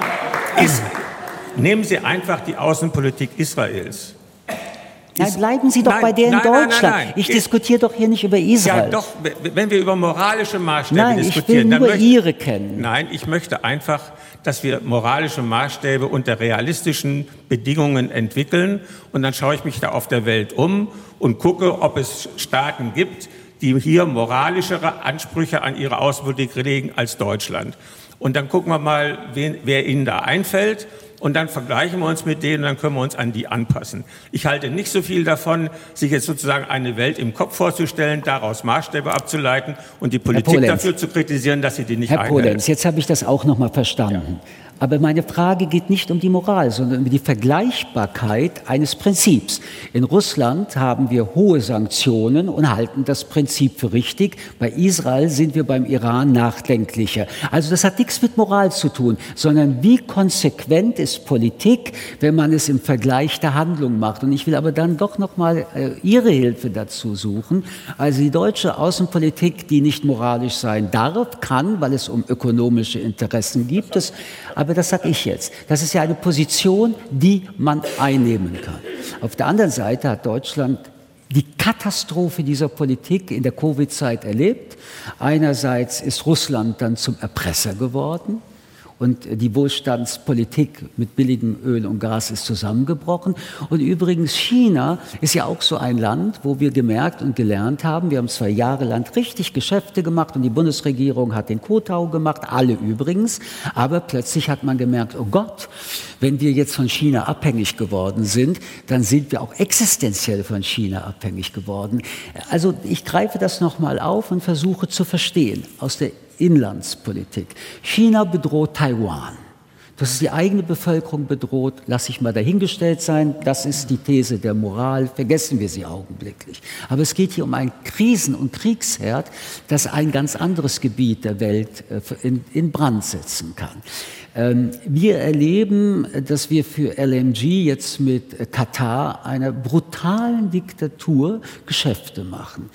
nehmen Sie einfach die Außenpolitik Israels. Nein, bleiben Sie doch bei der in Deutschland. Ich diskutiere doch hier nicht über Israel. Ja, doch, wenn wir über moralische Maßstäbe diskutieren. Nein, ich will nur Ihre kennen. Nein, ich möchte einfach, dass wir moralische Maßstäbe unter realistischen Bedingungen entwickeln. Und dann schaue ich mich da auf der Welt um und gucke, ob es Staaten gibt, die hier moralischere Ansprüche an ihre Außenpolitik legen als Deutschland. Und dann gucken wir mal, wer Ihnen da einfällt. Und dann vergleichen wir uns mit denen und dann können wir uns an die anpassen. Ich halte nicht so viel davon, sich jetzt sozusagen eine Welt im Kopf vorzustellen, daraus Maßstäbe abzuleiten und die Politik dafür zu kritisieren, dass sie die nicht einhält. Herr Polenz, jetzt habe ich das auch noch mal verstanden. Ja. Aber meine Frage geht nicht um die Moral, sondern um die Vergleichbarkeit eines Prinzips. In Russland haben wir hohe Sanktionen und halten das Prinzip für richtig. Bei Israel sind wir beim Iran nachdenklicher. Also das hat nichts mit Moral zu tun, sondern wie konsequent ist Politik, wenn man es im Vergleich der Handlung macht. Und ich will aber dann doch noch mal Ihre Hilfe dazu suchen. Also die deutsche Außenpolitik, die nicht moralisch sein darf, kann, weil es um ökonomische Interessen gibt, aber das sage ich jetzt. Das ist ja eine Position, die man einnehmen kann. Auf der anderen Seite hat Deutschland die Katastrophe dieser Politik in der Covid-Zeit erlebt. Einerseits ist Russland dann zum Erpresser geworden. Und die Wohlstandspolitik mit billigem Öl und Gas ist zusammengebrochen. Und übrigens China ist ja auch so ein Land, wo wir gemerkt und gelernt haben, wir haben 2 Jahre lang richtig Geschäfte gemacht und die Bundesregierung hat den Kotau gemacht, alle übrigens. Aber plötzlich hat man gemerkt, oh Gott, wenn wir jetzt von China abhängig geworden sind, dann sind wir auch existenziell von China abhängig geworden. Also ich greife das nochmal auf und versuche zu verstehen aus der Inlandspolitik. China bedroht Taiwan. Dass es die eigene Bevölkerung bedroht, lasse ich mal dahingestellt sein. Das ist die These der Moral. Vergessen wir sie augenblicklich. Aber es geht hier um ein Krisen- und Kriegsherd, das ein ganz anderes Gebiet der Welt in Brand setzen kann. Wir erleben, dass wir für LNG jetzt mit Katar, einer brutalen Diktatur, Geschäfte machen.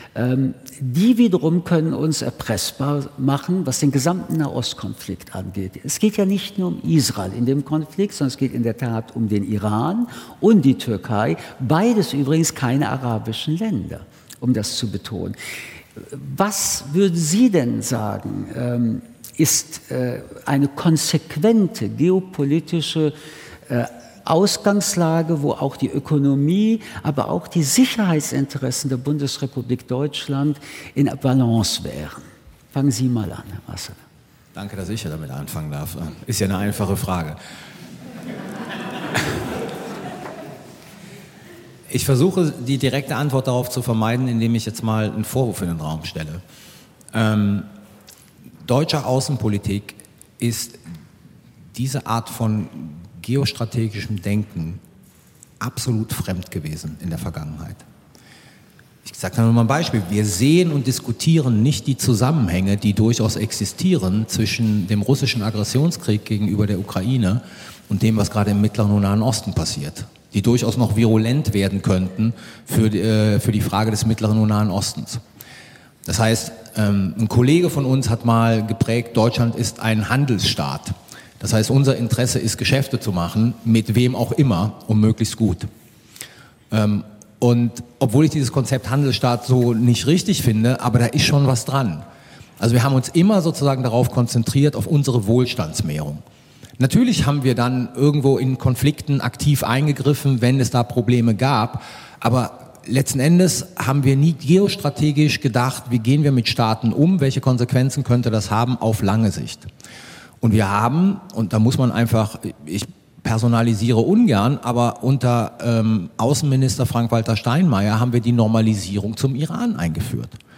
Die wiederum können uns erpressbar machen, was den gesamten Nahostkonflikt angeht. Es geht ja nicht nur um Israel in dem Konflikt, sondern es geht in der Tat um den Iran und die Türkei. Beides übrigens keine arabischen Länder, um das zu betonen. Was würden Sie denn sagen, ist eine konsequente geopolitische Ausgangslage, wo auch die Ökonomie, aber auch die Sicherheitsinteressen der Bundesrepublik Deutschland in Balance wären? Fangen Sie mal an, Herr Wasser. Danke, dass ich ja damit anfangen darf. Ist ja eine einfache Frage. Ich versuche, die direkte Antwort darauf zu vermeiden, indem ich jetzt mal einen Vorwurf in den Raum stelle. Deutsche Außenpolitik ist diese Art von geostrategischem Denken absolut fremd gewesen in der Vergangenheit. Ich sage nur mal ein Beispiel. Wir sehen und diskutieren nicht die Zusammenhänge, die durchaus existieren zwischen dem russischen Aggressionskrieg gegenüber der Ukraine und dem, was gerade im Mittleren und Nahen Osten passiert, die durchaus noch virulent werden könnten für die Frage des Mittleren und Nahen Ostens. Das heißt, ein Kollege von uns hat mal geprägt, Deutschland ist ein Handelsstaat. Das heißt, unser Interesse ist, Geschäfte zu machen, mit wem auch immer und möglichst gut. Und obwohl ich dieses Konzept Handelsstaat so nicht richtig finde, aber da ist schon was dran. Also wir haben uns immer sozusagen darauf konzentriert, auf unsere Wohlstandsmehrung. Natürlich haben wir dann irgendwo in Konflikten aktiv eingegriffen, wenn es da Probleme gab, aber letzten Endes haben wir nie geostrategisch gedacht, wie gehen wir mit Staaten um, welche Konsequenzen könnte das haben auf lange Sicht. Und wir haben, und da muss man einfach, ich personalisiere ungern, aber unter Außenminister Frank-Walter Steinmeier haben wir die Normalisierung zum Iran eingeführt.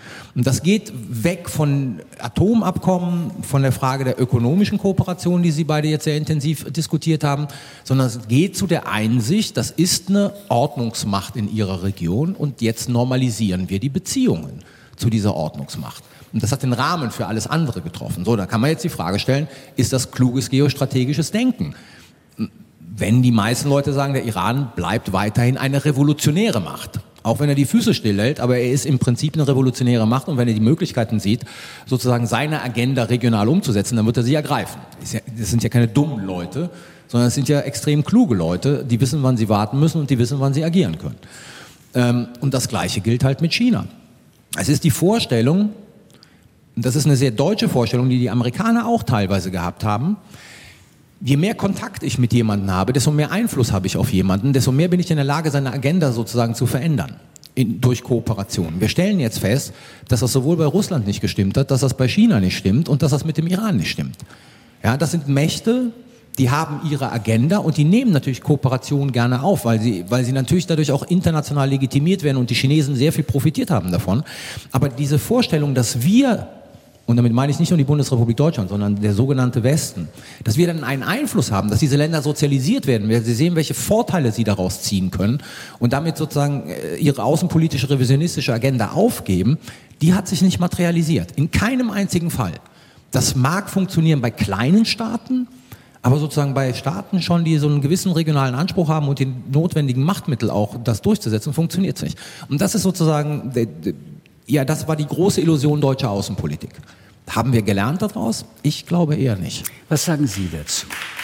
Und das geht weg von Atomabkommen, von der Frage der ökonomischen Kooperation, die Sie beide jetzt sehr intensiv diskutiert haben, sondern es geht zu der Einsicht, das ist eine Ordnungsmacht in Ihrer Region und jetzt normalisieren wir die Beziehungen zu dieser Ordnungsmacht. Und das hat den Rahmen für alles andere getroffen. So, da kann man jetzt die Frage stellen, ist das kluges geostrategisches Denken? Wenn die meisten Leute sagen, der Iran bleibt weiterhin eine revolutionäre Macht, auch wenn er die Füße stillhält, aber er ist im Prinzip eine revolutionäre Macht und wenn er die Möglichkeiten sieht, sozusagen seine Agenda regional umzusetzen, dann wird er sie ergreifen. Das sind ja keine dummen Leute, sondern es sind ja extrem kluge Leute, die wissen, wann sie warten müssen und die wissen, wann sie agieren können. Und das Gleiche gilt halt mit China. Es ist die Vorstellung, das ist eine sehr deutsche Vorstellung, die die Amerikaner auch teilweise gehabt haben. Je mehr Kontakt ich mit jemandem habe, desto mehr Einfluss habe ich auf jemanden, desto mehr bin ich in der Lage, seine Agenda sozusagen zu verändern. Durch Kooperation. Wir stellen jetzt fest, dass das sowohl bei Russland nicht gestimmt hat, dass das bei China nicht stimmt und dass das mit dem Iran nicht stimmt. Ja, das sind Mächte, die haben ihre Agenda und die nehmen natürlich Kooperation gerne auf, weil sie natürlich dadurch auch international legitimiert werden und die Chinesen sehr viel profitiert haben davon. Aber diese Vorstellung, dass wir, und damit meine ich nicht nur die Bundesrepublik Deutschland, sondern der sogenannte Westen, dass wir dann einen Einfluss haben, dass diese Länder sozialisiert werden, wir sehen, welche Vorteile sie daraus ziehen können und damit sozusagen ihre außenpolitische, revisionistische Agenda aufgeben, die hat sich nicht materialisiert. In keinem einzigen Fall. Das mag funktionieren bei kleinen Staaten, aber sozusagen bei Staaten schon, die so einen gewissen regionalen Anspruch haben und die notwendigen Machtmittel auch, das durchzusetzen, funktioniert es nicht. Und das ist sozusagen, ja, das war die große Illusion deutscher Außenpolitik. Haben wir gelernt daraus? Ich glaube eher nicht. Was sagen Sie dazu?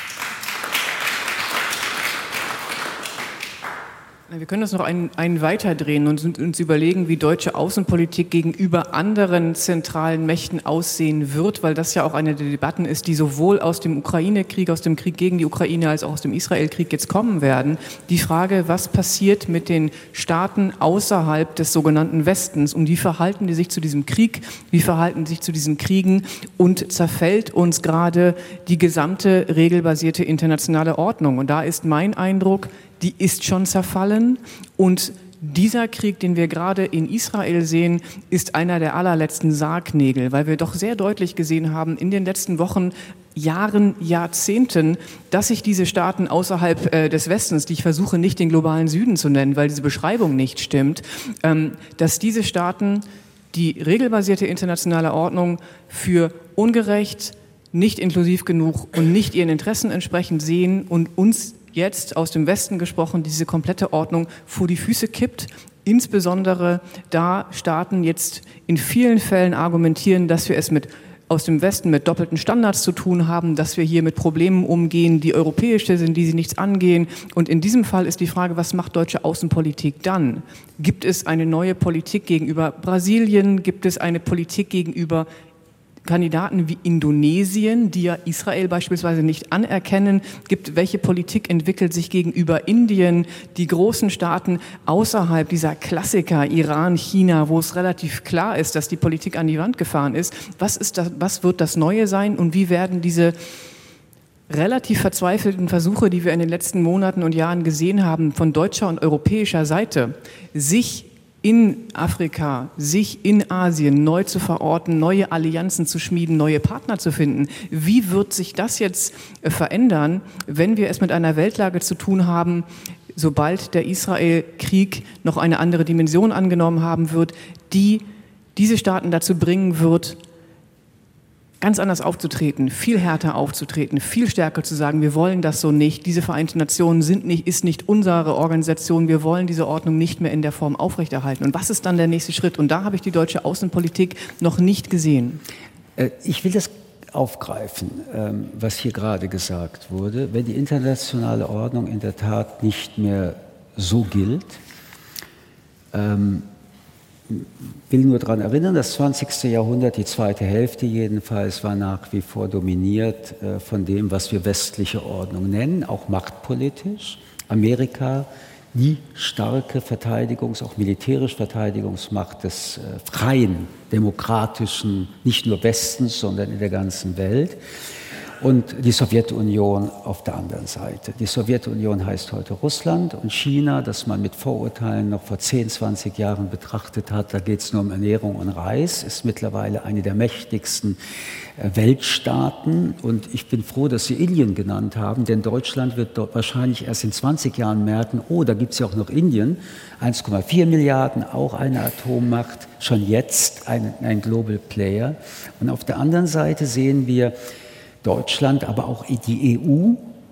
Wir können das noch einen weiterdrehen und uns überlegen, wie deutsche Außenpolitik gegenüber anderen zentralen Mächten aussehen wird, weil das ja auch eine der Debatten ist, die sowohl aus dem Ukraine-Krieg, aus dem Krieg gegen die Ukraine, als auch aus dem Israel-Krieg jetzt kommen werden. Die Frage, was passiert mit den Staaten außerhalb des sogenannten Westens und wie verhalten die sich zu diesem Krieg, wie verhalten sich zu diesen Kriegen und zerfällt uns gerade die gesamte regelbasierte internationale Ordnung. Und da ist mein Eindruck, die ist schon zerfallen und dieser Krieg, den wir gerade in Israel sehen, ist einer der allerletzten Sargnägel, weil wir doch sehr deutlich gesehen haben in den letzten Wochen, Jahren, Jahrzehnten, dass sich diese Staaten außerhalb des Westens, die ich versuche nicht den globalen Süden zu nennen, weil diese Beschreibung nicht stimmt, dass diese Staaten die regelbasierte internationale Ordnung für ungerecht, nicht inklusiv genug und nicht ihren Interessen entsprechend sehen und uns jetzt aus dem Westen gesprochen, diese komplette Ordnung vor die Füße kippt, insbesondere da Staaten jetzt in vielen Fällen argumentieren, dass wir es aus dem Westen mit doppelten Standards zu tun haben, dass wir hier mit Problemen umgehen, die europäische sind, die sie nichts angehen. Und in diesem Fall ist die Frage, was macht deutsche Außenpolitik dann? Gibt es eine neue Politik gegenüber Brasilien? Gibt es eine Politik gegenüber Kandidaten wie Indonesien, die ja Israel beispielsweise nicht anerkennen, welche Politik entwickelt sich gegenüber Indien, die großen Staaten außerhalb dieser Klassiker Iran, China, wo es relativ klar ist, dass die Politik an die Wand gefahren ist. Was wird das Neue sein und wie werden diese relativ verzweifelten Versuche, die wir in den letzten Monaten und Jahren gesehen haben, von deutscher und europäischer Seite, sich in Afrika, sich in Asien neu zu verorten, neue Allianzen zu schmieden, neue Partner zu finden. Wie wird sich das jetzt verändern, wenn wir es mit einer Weltlage zu tun haben, sobald der Israel-Krieg noch eine andere Dimension angenommen haben wird, die diese Staaten dazu bringen wird, ganz anders aufzutreten, viel härter aufzutreten, viel stärker zu sagen, wir wollen das so nicht, diese Vereinten Nationen ist nicht unsere Organisation, wir wollen diese Ordnung nicht mehr in der Form aufrechterhalten. Und was ist dann der nächste Schritt? Und da habe ich die deutsche Außenpolitik noch nicht gesehen. Ich will das aufgreifen, was hier gerade gesagt wurde. Wenn die internationale Ordnung in der Tat nicht mehr so gilt, will nur daran erinnern, das 20. Jahrhundert, die zweite Hälfte jedenfalls, war nach wie vor dominiert von dem, was wir westliche Ordnung nennen, auch machtpolitisch. Amerika, die starke auch militärische Verteidigungsmacht des freien, demokratischen, nicht nur Westens, sondern in der ganzen Welt. und die Sowjetunion auf der anderen Seite. Die Sowjetunion heißt heute Russland und China, das man mit Vorurteilen noch vor 10, 20 Jahren betrachtet hat, da geht es nur um Ernährung und Reis, ist mittlerweile eine der mächtigsten Weltstaaten und ich bin froh, dass Sie Indien genannt haben, denn Deutschland wird dort wahrscheinlich erst in 20 Jahren merken, oh, da gibt es ja auch noch Indien, 1,4 Milliarden, auch eine Atommacht, schon jetzt ein Global Player. Und auf der anderen Seite sehen wir Deutschland, aber auch die EU.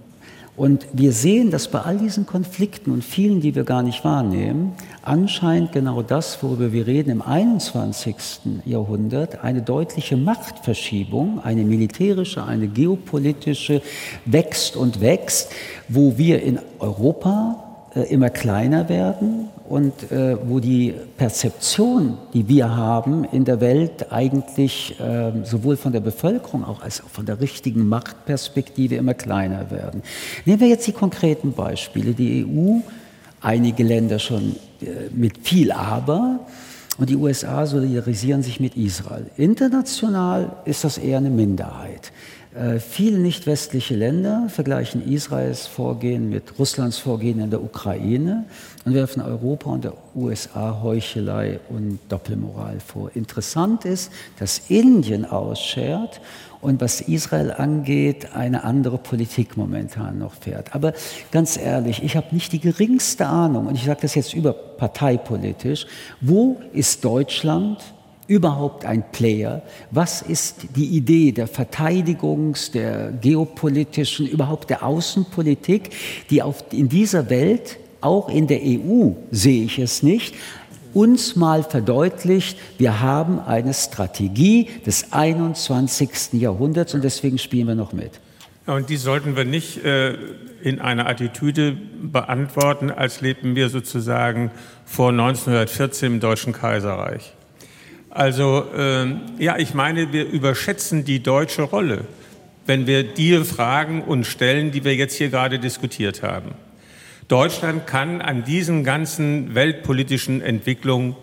Und wir sehen, dass bei all diesen Konflikten und vielen, die wir gar nicht wahrnehmen, anscheinend genau das, worüber wir reden im 21. Jahrhundert, eine deutliche Machtverschiebung, eine militärische, eine geopolitische, wächst und wächst, wo wir in Europa immer kleiner werden und wo die Perzeption, die wir haben in der Welt eigentlich sowohl von der Bevölkerung auch als auch von der richtigen Machtperspektive immer kleiner werden. Nehmen wir jetzt die konkreten Beispiele. Die EU, einige Länder schon mit viel Aber und die USA solidarisieren sich mit Israel. International ist das eher eine Minderheit. Viele nicht-westliche Länder vergleichen Israels Vorgehen mit Russlands Vorgehen in der Ukraine und werfen Europa und der USA Heuchelei und Doppelmoral vor. Interessant ist, dass Indien ausschert und was Israel angeht, eine andere Politik momentan noch fährt. Aber ganz ehrlich, ich habe nicht die geringste Ahnung, und ich sage das jetzt überparteipolitisch, wo ist Deutschland überhaupt ein Player? Was ist die Idee der Verteidigungs-, der geopolitischen, überhaupt der Außenpolitik, die in dieser Welt, auch in der EU sehe ich es nicht, uns mal verdeutlicht, wir haben eine Strategie des 21. Jahrhunderts und deswegen spielen wir noch mit. Und die sollten wir nicht in einer Attitüde beantworten, als lebten wir sozusagen vor 1914 im Deutschen Kaiserreich. Also, ich meine, wir überschätzen die deutsche Rolle, wenn wir die Fragen uns stellen, die wir jetzt hier gerade diskutiert haben. Deutschland kann an diesen ganzen weltpolitischen Entwicklungen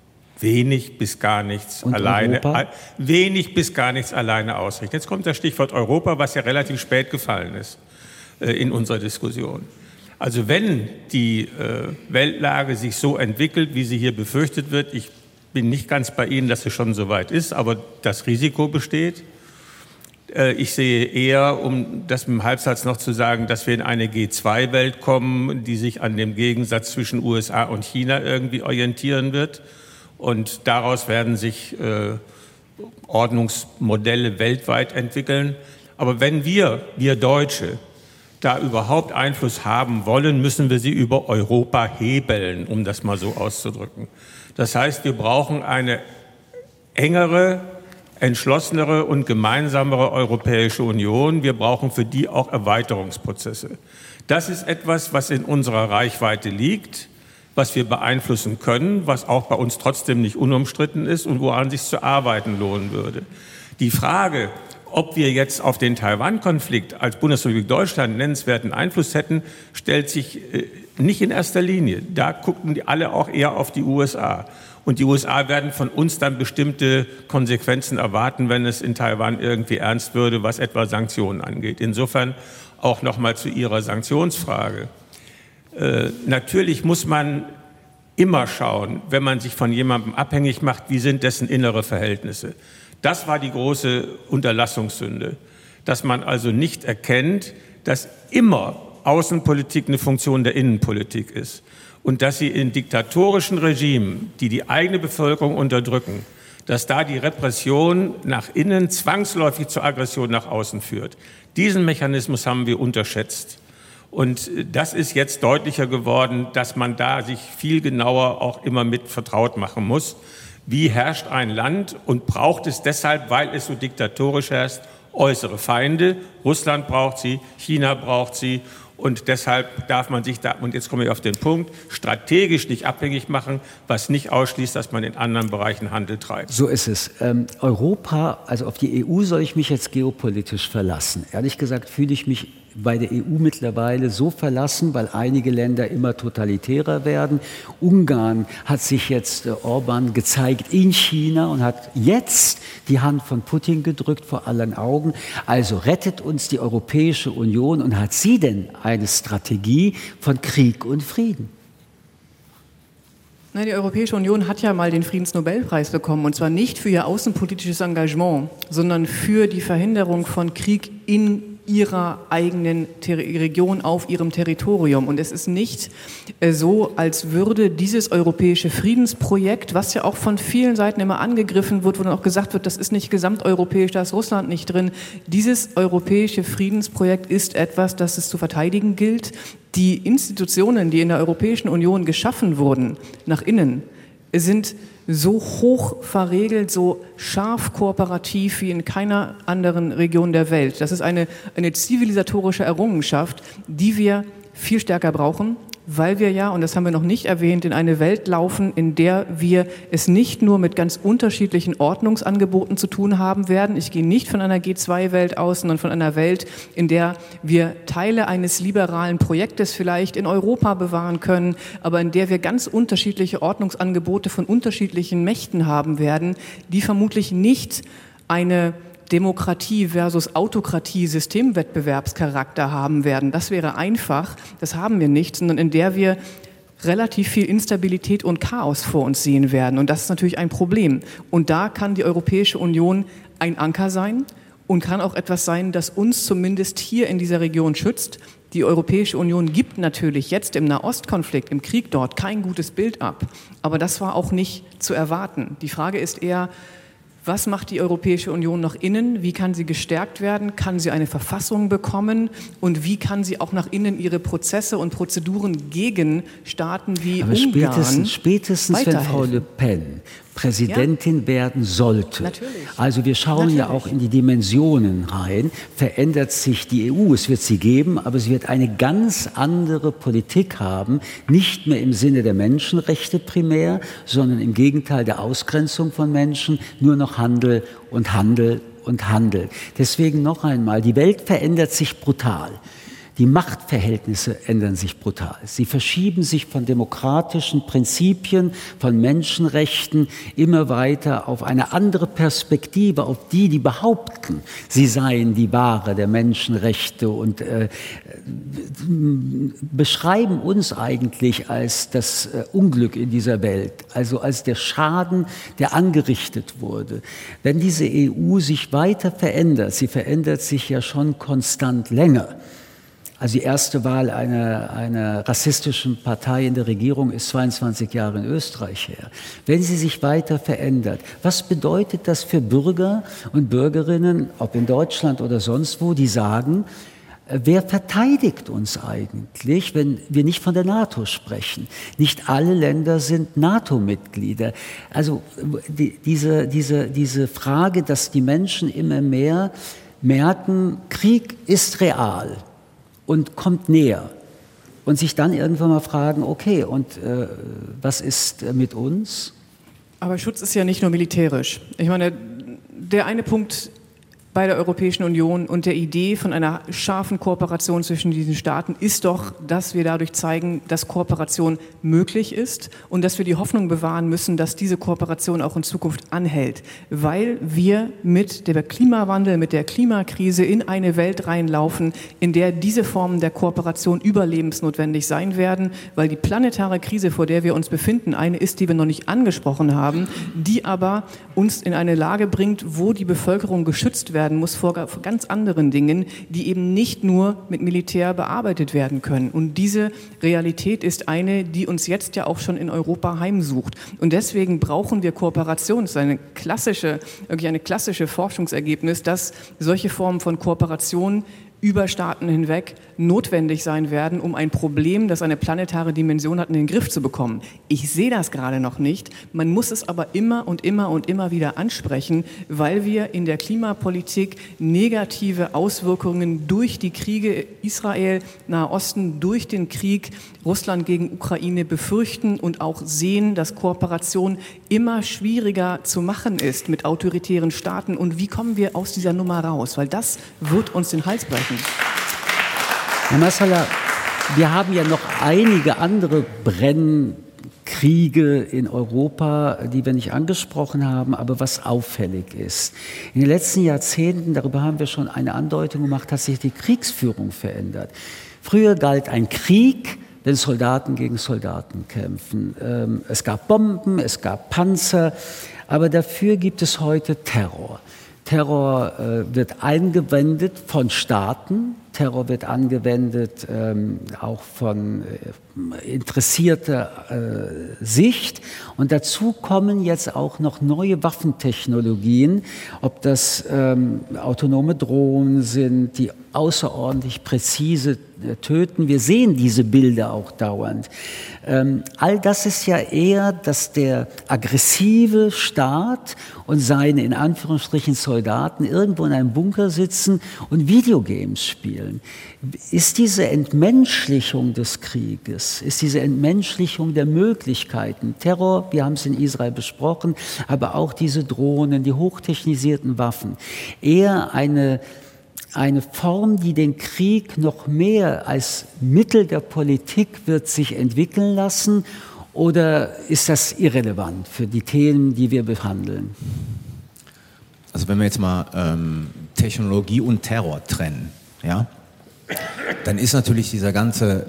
wenig bis gar nichts alleine ausrichten. Jetzt kommt das Stichwort Europa, was ja relativ spät gefallen ist in unserer Diskussion. Also wenn die Weltlage sich so entwickelt, wie sie hier befürchtet wird, ich bin nicht ganz bei Ihnen, dass es schon so weit ist, aber das Risiko besteht. Ich sehe eher, um das im Halbsatz noch zu sagen, dass wir in eine G2-Welt kommen, die sich an dem Gegensatz zwischen USA und China irgendwie orientieren wird. Und daraus werden sich Ordnungsmodelle weltweit entwickeln. Aber wenn wir Deutsche, da überhaupt Einfluss haben wollen, müssen wir sie über Europa hebeln, um das mal so auszudrücken. Das heißt, wir brauchen eine engere, entschlossenere und gemeinsamere Europäische Union. Wir brauchen für die auch Erweiterungsprozesse. Das ist etwas, was in unserer Reichweite liegt, was wir beeinflussen können, was auch bei uns trotzdem nicht unumstritten ist und woran sich zu arbeiten lohnen würde. Die Frage, ob wir jetzt auf den Taiwan-Konflikt als Bundesrepublik Deutschland nennenswerten Einfluss hätten, stellt sich nicht in erster Linie. Da gucken die alle auch eher auf die USA. Und die USA werden von uns dann bestimmte Konsequenzen erwarten, wenn es in Taiwan irgendwie ernst würde, was etwa Sanktionen angeht. Insofern auch noch mal zu Ihrer Sanktionsfrage. Natürlich muss man immer schauen, wenn man sich von jemandem abhängig macht, wie sind dessen innere Verhältnisse. Das war die große Unterlassungssünde, dass man also nicht erkennt, dass immer Außenpolitik eine Funktion der Innenpolitik ist und dass sie in diktatorischen Regimen, die die eigene Bevölkerung unterdrücken, dass da die Repression nach innen zwangsläufig zur Aggression nach außen führt. Diesen Mechanismus haben wir unterschätzt. Und das ist jetzt deutlicher geworden, dass man da sich viel genauer auch immer mit vertraut machen muss. Wie herrscht ein Land und braucht es deshalb, weil es so diktatorisch herrscht, äußere Feinde? Russland braucht sie, China braucht sie. Und deshalb darf man sich da, und jetzt komme ich auf den Punkt, strategisch nicht abhängig machen, was nicht ausschließt, dass man in anderen Bereichen Handel treibt. So ist es. Europa, also auf die EU soll ich mich jetzt geopolitisch verlassen. Ehrlich gesagt fühle ich mich bei der EU mittlerweile so verlassen, weil einige Länder immer totalitärer werden. Ungarn hat sich jetzt Orban gezeigt in China und hat jetzt die Hand von Putin gedrückt vor allen Augen. Also rettet uns die Europäische Union, und hat sie denn eine Strategie von Krieg und Frieden? Na, die Europäische Union hat ja mal den Friedensnobelpreis bekommen, und zwar nicht für ihr außenpolitisches Engagement, sondern für die Verhinderung von Krieg in ihrer eigenen Region, auf ihrem Territorium. Und es ist nicht so, als würde dieses europäische Friedensprojekt, was ja auch von vielen Seiten immer angegriffen wird, wo dann auch gesagt wird, das ist nicht gesamteuropäisch, da ist Russland nicht drin. Dieses europäische Friedensprojekt ist etwas, das es zu verteidigen gilt. Die Institutionen, die in der Europäischen Union geschaffen wurden, nach innen, sind so hoch verregelt, so scharf kooperativ wie in keiner anderen Region der Welt. Das ist eine zivilisatorische Errungenschaft, die wir viel stärker brauchen, weil wir ja, und das haben wir noch nicht erwähnt, in eine Welt laufen, in der wir es nicht nur mit ganz unterschiedlichen Ordnungsangeboten zu tun haben werden. Ich gehe nicht von einer G2-Welt aus, sondern von einer Welt, in der wir Teile eines liberalen Projektes vielleicht in Europa bewahren können, aber in der wir ganz unterschiedliche Ordnungsangebote von unterschiedlichen Mächten haben werden, die vermutlich nicht eine Demokratie versus Autokratie Systemwettbewerbscharakter haben werden. Das wäre einfach, das haben wir nicht, sondern in der wir relativ viel Instabilität und Chaos vor uns sehen werden. Und das ist natürlich ein Problem. Und da kann die Europäische Union ein Anker sein und kann auch etwas sein, das uns zumindest hier in dieser Region schützt. Die Europäische Union gibt natürlich jetzt im Nahostkonflikt, im Krieg dort, kein gutes Bild ab. Aber das war auch nicht zu erwarten. Die Frage ist eher, was macht die Europäische Union nach innen? Wie kann sie gestärkt werden? Kann sie eine Verfassung bekommen? Und wie kann sie auch nach innen ihre Prozesse und Prozeduren gegen Staaten wie Ungarn spätestens wenn Frau Le Pen Präsidentin werden sollte. Natürlich. Also wir schauen ja auch in die Dimensionen rein. Verändert sich die EU? Es wird sie geben, aber sie wird eine ganz andere Politik haben. Nicht mehr im Sinne der Menschenrechte primär, sondern im Gegenteil der Ausgrenzung von Menschen. Nur noch Handel und Handel und Handel. Deswegen noch einmal, die Welt verändert sich brutal. Die Machtverhältnisse ändern sich brutal. Sie verschieben sich von demokratischen Prinzipien, von Menschenrechten immer weiter auf eine andere Perspektive, auf die behaupten, sie seien die Wahre der Menschenrechte und beschreiben uns eigentlich als das Unglück in dieser Welt, also als der Schaden, der angerichtet wurde. Wenn diese EU sich weiter verändert, sie verändert sich ja schon konstant länger. Also die erste Wahl einer rassistischen Partei in der Regierung ist 22 Jahre in Österreich her. Wenn sie sich weiter verändert, was bedeutet das für Bürger und Bürgerinnen, ob in Deutschland oder sonst wo, die sagen, wer verteidigt uns eigentlich, wenn wir nicht von der NATO sprechen? Nicht alle Länder sind NATO-Mitglieder. Also diese Frage, dass die Menschen immer mehr merken, Krieg ist real und kommt näher. Und sich dann irgendwann mal fragen, okay, und was ist mit uns? Aber Schutz ist ja nicht nur militärisch. Ich meine, der eine Punkt bei der Europäischen Union und der Idee von einer scharfen Kooperation zwischen diesen Staaten ist doch, dass wir dadurch zeigen, dass Kooperation möglich ist und dass wir die Hoffnung bewahren müssen, dass diese Kooperation auch in Zukunft anhält, weil wir mit dem Klimawandel, mit der Klimakrise in eine Welt reinlaufen, in der diese Formen der Kooperation überlebensnotwendig sein werden, weil die planetare Krise, vor der wir uns befinden, eine ist, die wir noch nicht angesprochen haben, die aber uns in eine Lage bringt, wo die Bevölkerung geschützt werden muss vor ganz anderen Dingen, die eben nicht nur mit Militär bearbeitet werden können. Und diese Realität ist eine, die uns jetzt ja auch schon in Europa heimsucht. Und deswegen brauchen wir Kooperation. Das ist wirklich eine klassische Forschungsergebnis, dass solche Formen von Kooperation über Staaten hinweg notwendig sein werden, um ein Problem, das eine planetare Dimension hat, in den Griff zu bekommen. Ich sehe das gerade noch nicht. Man muss es aber immer und immer und immer wieder ansprechen, weil wir in der Klimapolitik negative Auswirkungen durch die Kriege Israel, Nahe Osten, durch den Krieg Russland gegen Ukraine befürchten und auch sehen, dass Kooperation immer schwieriger zu machen ist mit autoritären Staaten. Und wie kommen wir aus dieser Nummer raus? Weil das wird uns den Hals brechen. Herr Massala, wir haben ja noch einige andere Brennkriege in Europa, die wir nicht angesprochen haben, aber was auffällig ist. In den letzten Jahrzehnten, darüber haben wir schon eine Andeutung gemacht, hat sich die Kriegsführung verändert. Früher galt ein Krieg, wenn Soldaten gegen Soldaten kämpfen. Es gab Bomben, es gab Panzer, aber dafür gibt es heute Terror. Terror wird angewendet von Staaten, Terror wird angewendet auch von interessierter Sicht. Und dazu kommen jetzt auch noch neue Waffentechnologien, ob das autonome Drohnen sind, die außerordentlich präzise töten. Wir sehen diese Bilder auch dauernd. All das ist ja eher, dass der aggressive Staat und seine in Anführungsstrichen Soldaten irgendwo in einem Bunker sitzen und Videogames spielen. Ist diese Entmenschlichung des Krieges, ist diese Entmenschlichung der Möglichkeiten, Terror, wir haben es in Israel besprochen, aber auch diese Drohnen, die hochtechnisierten Waffen, eher eine Form, die den Krieg noch mehr als Mittel der Politik wird sich entwickeln lassen, oder ist das irrelevant für die Themen, die wir behandeln? Also wenn wir jetzt mal Technologie und Terror trennen, ja, dann ist natürlich dieser ganze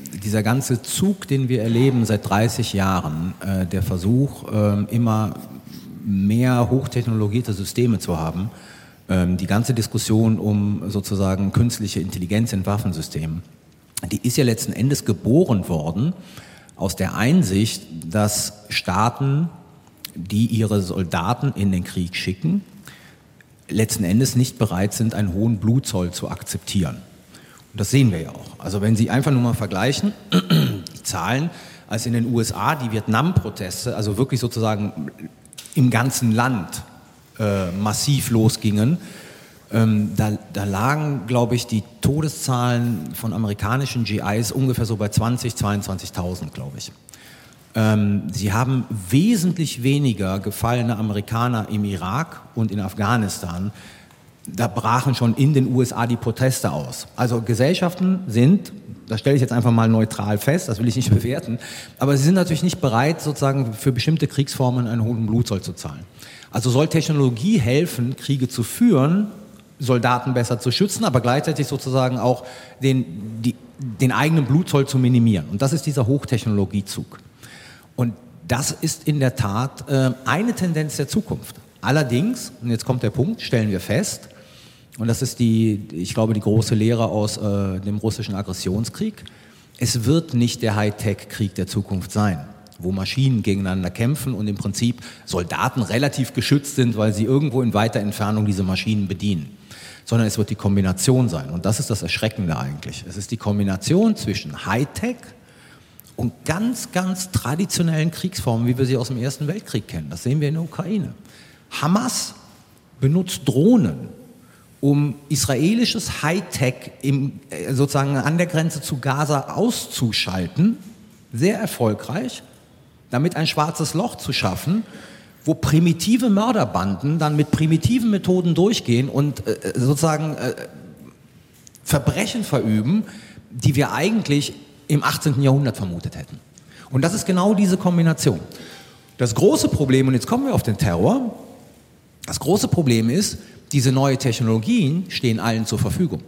Zug, den wir erleben seit 30 Jahren, der Versuch, immer mehr hochtechnologierte Systeme zu haben. Die ganze Diskussion um sozusagen künstliche Intelligenz in Waffensystemen, die ist ja letzten Endes geboren worden aus der Einsicht, dass Staaten, die ihre Soldaten in den Krieg schicken, letzten Endes nicht bereit sind, einen hohen Blutzoll zu akzeptieren. Und das sehen wir ja auch. Also wenn Sie einfach nur mal vergleichen, die Zahlen, als in den USA die Vietnam-Proteste, also wirklich sozusagen im ganzen Land massiv losgingen, da lagen, glaube ich, die Todeszahlen von amerikanischen GIs ungefähr so bei 22.000, glaube ich. Sie haben wesentlich weniger gefallene Amerikaner im Irak und in Afghanistan. Da brachen schon in den USA die Proteste aus. Also Gesellschaften sind, das stelle ich jetzt einfach mal neutral fest, das will ich nicht bewerten, aber sie sind natürlich nicht bereit, sozusagen für bestimmte Kriegsformen einen hohen Blutzoll zu zahlen. Also soll Technologie helfen, Kriege zu führen, Soldaten besser zu schützen, aber gleichzeitig sozusagen auch den eigenen Blutzoll zu minimieren. Und das ist dieser Hochtechnologiezug. Und das ist in der Tat eine Tendenz der Zukunft. Allerdings, und jetzt kommt der Punkt, stellen wir fest, und das ist ich glaube, die große Lehre aus dem russischen Aggressionskrieg, es wird nicht der Hightech-Krieg der Zukunft sein, wo Maschinen gegeneinander kämpfen und im Prinzip Soldaten relativ geschützt sind, weil sie irgendwo in weiter Entfernung diese Maschinen bedienen. Sondern es wird die Kombination sein. Und das ist das Erschreckende eigentlich. Es ist die Kombination zwischen Hightech und ganz, ganz traditionellen Kriegsformen, wie wir sie aus dem Ersten Weltkrieg kennen. Das sehen wir in der Ukraine. Hamas benutzt Drohnen, um israelisches Hightech sozusagen an der Grenze zu Gaza auszuschalten, sehr erfolgreich, damit ein schwarzes Loch zu schaffen, wo primitive Mörderbanden dann mit primitiven Methoden durchgehen und sozusagen Verbrechen verüben, die wir eigentlich im 18. Jahrhundert vermutet hätten. Und das ist genau diese Kombination. Das große Problem, und jetzt kommen wir auf den Terror, das große Problem ist, diese neuen Technologien stehen allen zur Verfügung.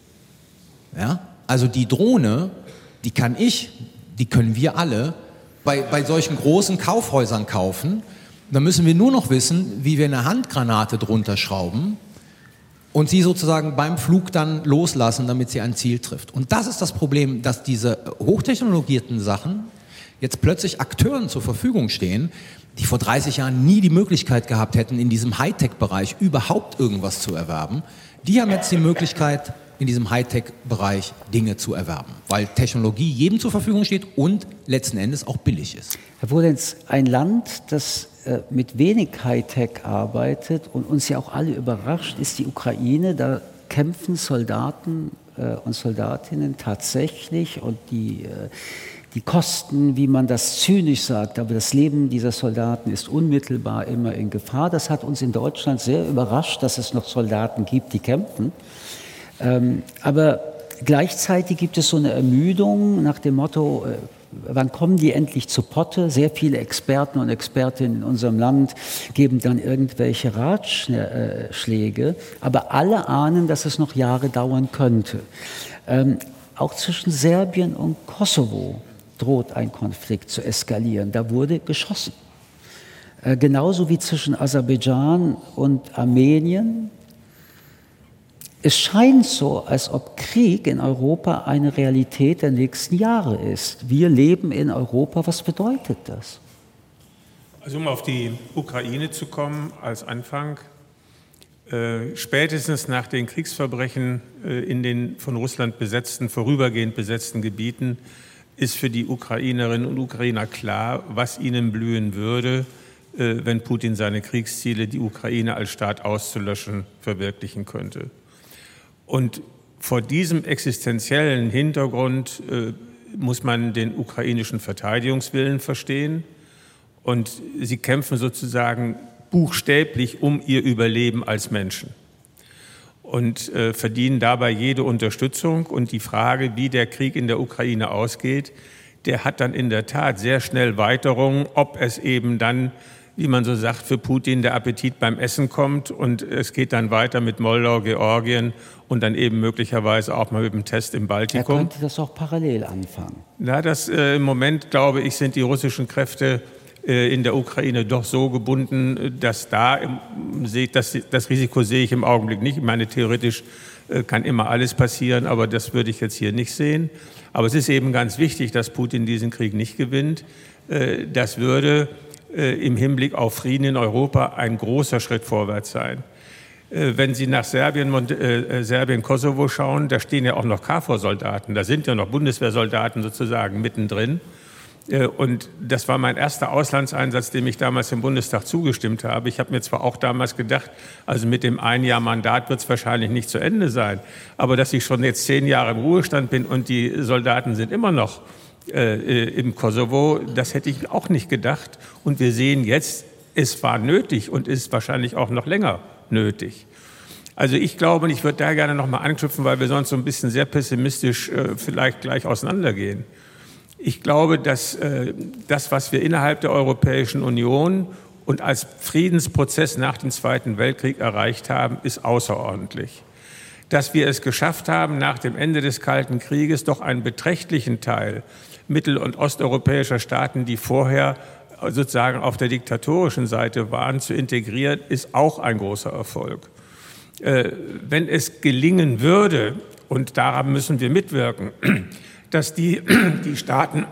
Ja? Also die Drohne, die können wir alle bei solchen großen Kaufhäusern kaufen. Dann müssen wir nur noch wissen, wie wir eine Handgranate drunter schrauben und sie sozusagen beim Flug dann loslassen, damit sie ein Ziel trifft. Und das ist das Problem, dass diese hochtechnologisierten Sachen jetzt plötzlich Akteuren zur Verfügung stehen, die vor 30 Jahren nie die Möglichkeit gehabt hätten, in diesem Hightech-Bereich überhaupt irgendwas zu erwerben. Die haben jetzt die Möglichkeit, in diesem Hightech-Bereich Dinge zu erwerben, weil Technologie jedem zur Verfügung steht und letzten Endes auch billig ist. Herr Wohlenz, ein Land, das mit wenig Hightech arbeitet und uns ja auch alle überrascht, ist die Ukraine. Da kämpfen Soldaten und Soldatinnen tatsächlich und die Kosten, wie man das zynisch sagt, aber das Leben dieser Soldaten ist unmittelbar immer in Gefahr. Das hat uns in Deutschland sehr überrascht, dass es noch Soldaten gibt, die kämpfen. Aber Gleichzeitig gibt es so eine Ermüdung nach dem Motto, wann kommen die endlich zu Potte? Sehr viele Experten und Expertinnen in unserem Land geben dann irgendwelche Ratschläge, aber alle ahnen, dass es noch Jahre dauern könnte. Auch zwischen Serbien und Kosovo droht ein Konflikt zu eskalieren. Da wurde geschossen. Genauso wie zwischen Aserbaidschan und Armenien. Es scheint so, als ob Krieg in Europa eine Realität der nächsten Jahre ist. Wir leben in Europa. Was bedeutet das? Also um auf die Ukraine zu kommen als Anfang, spätestens nach den Kriegsverbrechen in den von Russland besetzten, vorübergehend besetzten Gebieten ist für die Ukrainerinnen und Ukrainer klar, was ihnen blühen würde, wenn Putin seine Kriegsziele, die Ukraine als Staat auszulöschen, verwirklichen könnte. Und vor diesem existenziellen Hintergrund muss man den ukrainischen Verteidigungswillen verstehen. Und sie kämpfen sozusagen buchstäblich um ihr Überleben als Menschen und verdienen dabei jede Unterstützung. Und die Frage, wie der Krieg in der Ukraine ausgeht, der hat dann in der Tat sehr schnell Weiterungen, ob es eben dann, wie man so sagt, für Putin der Appetit beim Essen kommt und es geht dann weiter mit Moldau, Georgien und dann eben möglicherweise auch mal mit dem Test im Baltikum. Er könnte das auch parallel anfangen. Na, im Moment, glaube ich, sind die russischen Kräfte in der Ukraine doch so gebunden, dass das Risiko sehe ich im Augenblick nicht. Ich meine, theoretisch kann immer alles passieren, aber das würde ich jetzt hier nicht sehen. Aber es ist eben ganz wichtig, dass Putin diesen Krieg nicht gewinnt. Das würde im Hinblick auf Frieden in Europa ein großer Schritt vorwärts sein. Wenn Sie nach Serbien, Kosovo schauen, da stehen ja auch noch KFOR-Soldaten, da sind ja noch Bundeswehrsoldaten sozusagen mittendrin. Und das war mein erster Auslandseinsatz, dem ich damals im Bundestag zugestimmt habe. Ich habe mir zwar auch damals gedacht, also mit dem ein Jahr Mandat wird es wahrscheinlich nicht zu Ende sein, aber dass ich schon jetzt 10 Jahre im Ruhestand bin und die Soldaten sind immer noch im Kosovo, das hätte ich auch nicht gedacht. Und wir sehen jetzt, es war nötig und ist wahrscheinlich auch noch länger nötig. Also ich glaube, und ich würde da gerne noch mal anknüpfen, weil wir sonst so ein bisschen sehr pessimistisch vielleicht gleich auseinandergehen. Ich glaube, dass das, was wir innerhalb der Europäischen Union und als Friedensprozess nach dem Zweiten Weltkrieg erreicht haben, ist außerordentlich. Dass wir es geschafft haben, nach dem Ende des Kalten Krieges doch einen beträchtlichen Teil mittel- und osteuropäischer Staaten, die vorher sozusagen auf der diktatorischen Seite waren, zu integrieren, ist auch ein großer Erfolg. Wenn es gelingen würde, und daran müssen wir mitwirken, dass die Staaten,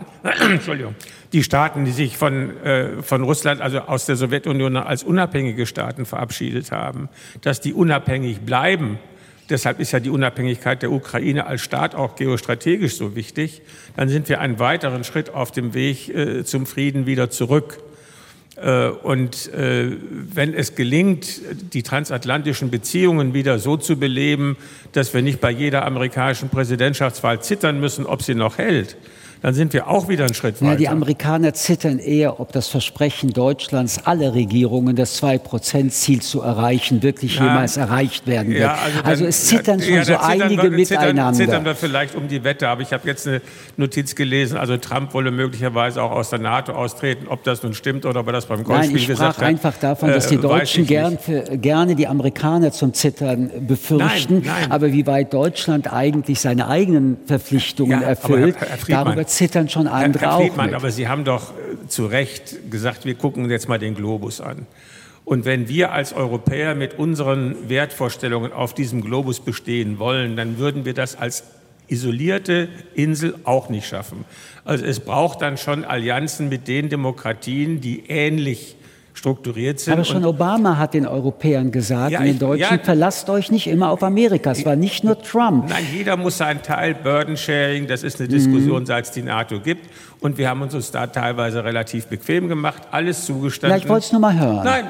die sich von Russland, also aus der Sowjetunion als unabhängige Staaten verabschiedet haben, dass die unabhängig bleiben. Deshalb ist ja die Unabhängigkeit der Ukraine als Staat auch geostrategisch so wichtig. Dann sind wir einen weiteren Schritt auf dem Weg zum Frieden wieder zurück. Und wenn es gelingt, die transatlantischen Beziehungen wieder so zu beleben, dass wir nicht bei jeder amerikanischen Präsidentschaftswahl zittern müssen, ob sie noch hält, dann sind wir auch wieder einen Schritt weiter. Ja, die Amerikaner zittern eher, ob das Versprechen Deutschlands, alle Regierungen, das 2%-Ziel zu erreichen, wirklich jemals erreicht werden wird. Ja, also es zittern schon so einige miteinander. Zittern wir vielleicht um die Wette, aber ich habe jetzt eine Notiz gelesen, also Trump wolle möglicherweise auch aus der NATO austreten, ob das nun stimmt oder ob er das beim Golfspiel gesagt hat. Nein, ich sprach einfach davon, dass die Deutschen gerne die Amerikaner zum Zittern befürchten, Nein. aber wie weit Deutschland eigentlich seine eigenen Verpflichtungen erfüllt, darüber zittern schon andere Herr Friedmann, auch mit. Aber Sie haben doch zu Recht gesagt, wir gucken jetzt mal den Globus an. Und wenn wir als Europäer mit unseren Wertvorstellungen auf diesem Globus bestehen wollen, dann würden wir das als isolierte Insel auch nicht schaffen. Also es braucht dann schon Allianzen mit den Demokratien, die ähnlich strukturiert sind. Aber schon Obama hat den Europäern gesagt, den Deutschen, verlasst euch nicht immer auf Amerika. Es war nicht nur Trump. Nein, jeder muss seinen Teil, Burden Sharing, das ist eine Diskussion, seit es die NATO gibt. Und wir haben uns da teilweise relativ bequem gemacht, alles zugestanden. Ja, ich wollte es nur mal hören. Nein,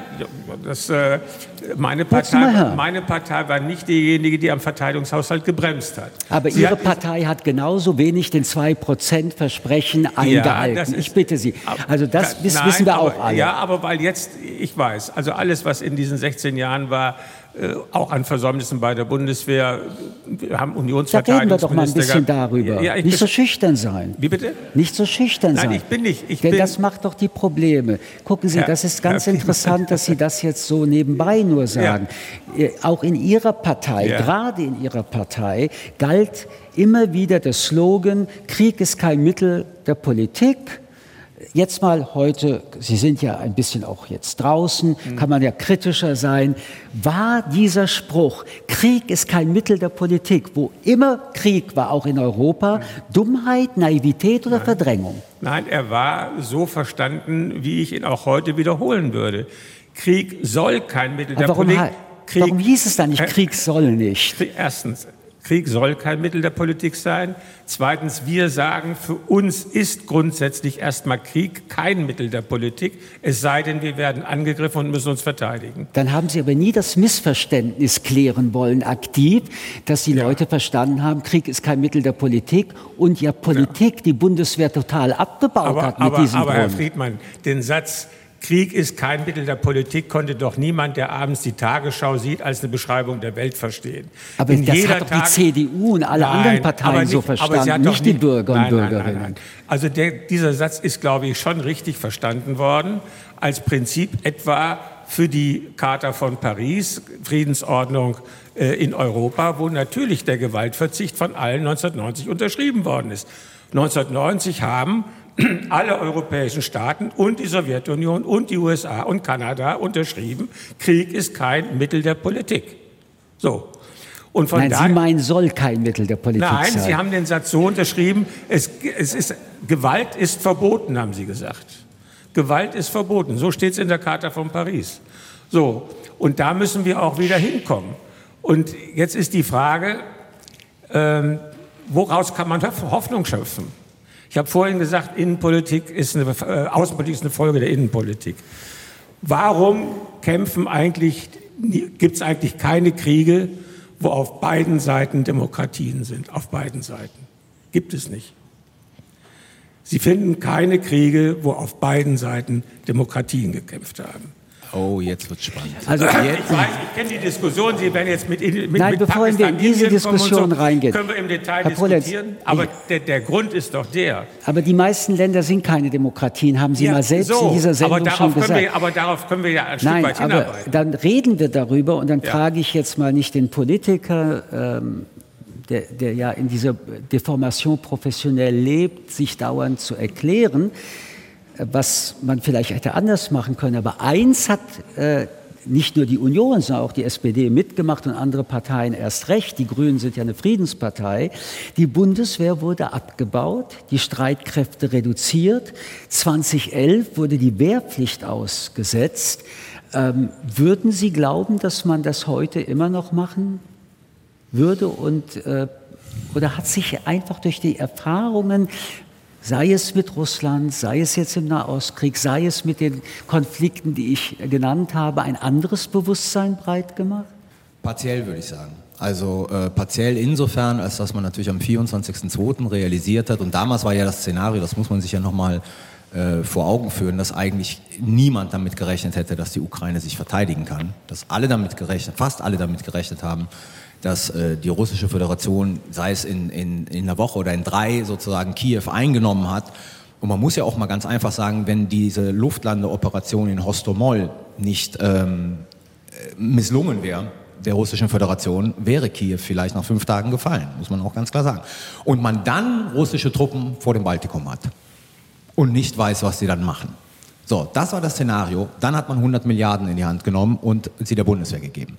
meine Partei war nicht diejenige, die am Verteidigungshaushalt gebremst hat. Aber Ihre Partei hat genauso wenig den 2%-Versprechen eingehalten. Ich bitte Sie. Also das wissen wir auch alle. Ja, aber weil jetzt, ich weiß, also alles, was in diesen 16 Jahren war, auch an Versäumnissen bei der Bundeswehr. Wir haben Da Unionsverteidigungsminister. reden wir doch mal ein bisschen darüber. Ja, nicht so schüchtern sein. Wie bitte? Nicht so schüchtern sein. Nein, ich bin nicht. Denn das macht doch die Probleme. Gucken Sie, das ist ganz interessant, dass Sie das jetzt so nebenbei nur sagen. Auch in Ihrer Partei, gerade in Ihrer Partei, galt immer wieder der Slogan, Krieg ist kein Mittel der Politik. Jetzt mal heute, Sie sind ja ein bisschen auch jetzt draußen, kann man ja kritischer sein. War dieser Spruch, Krieg ist kein Mittel der Politik, wo immer Krieg war, auch in Europa, Dummheit, Naivität oder Verdrängung? Nein, er war so verstanden, wie ich ihn auch heute wiederholen würde. Krieg soll kein Mittel der Politik. Warum hieß es dann nicht, Krieg soll nicht? Erstens, Krieg soll kein Mittel der Politik sein. Zweitens, wir sagen, für uns ist grundsätzlich erstmal Krieg kein Mittel der Politik, es sei denn, wir werden angegriffen und müssen uns verteidigen. Dann haben Sie aber nie das Missverständnis klären wollen, aktiv, dass die Leute verstanden haben, Krieg ist kein Mittel der Politik und Politik die Bundeswehr total abgebaut hat mit diesem Grund. Aber Herr Friedmann, den Satz, Krieg ist kein Mittel der Politik, konnte doch niemand, der abends die Tagesschau sieht, als eine Beschreibung der Welt verstehen. Aber das hat doch die CDU und alle anderen Parteien so verstanden, nicht die Bürger und Bürgerinnen. Nein. Also dieser Satz ist, glaube ich, schon richtig verstanden worden, als Prinzip etwa für die Charta von Paris, Friedensordnung in Europa, wo natürlich der Gewaltverzicht von allen 1990 unterschrieben worden ist. 1990 haben alle europäischen Staaten und die Sowjetunion und die USA und Kanada unterschrieben, Krieg ist kein Mittel der Politik. So. Und von Sie meinen, soll kein Mittel der Politik sein. Nein, Sie haben den Satz so unterschrieben, Gewalt ist verboten, haben Sie gesagt. Gewalt ist verboten, so steht es in der Charta von Paris. So, und da müssen wir auch wieder hinkommen. Und jetzt ist die Frage, woraus kann man Hoffnung schöpfen? Ich habe vorhin gesagt, Außenpolitik ist eine Folge der Innenpolitik. Warum gibt es eigentlich keine Kriege, wo auf beiden Seiten Demokratien sind? Auf beiden Seiten. Gibt es nicht. Sie finden keine Kriege, wo auf beiden Seiten Demokratien gekämpft haben. Oh, jetzt wird's spannend. Also ich weiß, ich kenne die Diskussion, Sie werden jetzt mit bevor wir in diese Diskussion reingehen, können wir im Detail diskutieren, aber der Grund ist doch der. Aber die meisten Länder sind keine Demokratien, haben Sie mal selbst in dieser Sendung schon gesagt. Aber darauf können wir ja ein Stück weit hinarbeiten. Aber dann reden wir darüber und dann frage ich jetzt mal nicht den Politiker, der ja in dieser Deformation professionell lebt, sich dauernd zu erklären, was man vielleicht hätte anders machen können. Aber eins hat nicht nur die Union, sondern auch die SPD mitgemacht und andere Parteien erst recht. Die Grünen sind ja eine Friedenspartei. Die Bundeswehr wurde abgebaut, die Streitkräfte reduziert. 2011 wurde die Wehrpflicht ausgesetzt. Würden Sie glauben, dass man das heute immer noch machen würde? Oder hat sich einfach durch die Erfahrungen, sei es mit Russland, sei es jetzt im Nahostkrieg, sei es mit den Konflikten, die ich genannt habe, ein anderes Bewusstsein breit gemacht? Partiell würde ich sagen. Also partiell insofern, als dass man natürlich am 24.02. realisiert hat, und damals war ja das Szenario, das muss man sich ja nochmal vor Augen führen, dass eigentlich niemand damit gerechnet hätte, dass die Ukraine sich verteidigen kann. Dass fast alle damit gerechnet haben, dass die russische Föderation, sei es in einer Woche oder in 3 sozusagen Kiew eingenommen hat. Und man muss ja auch mal ganz einfach sagen, wenn diese Luftlandeoperation in Hostomel nicht misslungen wäre, der russischen Föderation, wäre Kiew vielleicht nach 5 Tagen gefallen, muss man auch ganz klar sagen. Und man dann russische Truppen vor dem Baltikum hat und nicht weiß, was sie dann machen. So, das war das Szenario. Dann hat man 100 Milliarden in die Hand genommen und sie der Bundeswehr gegeben.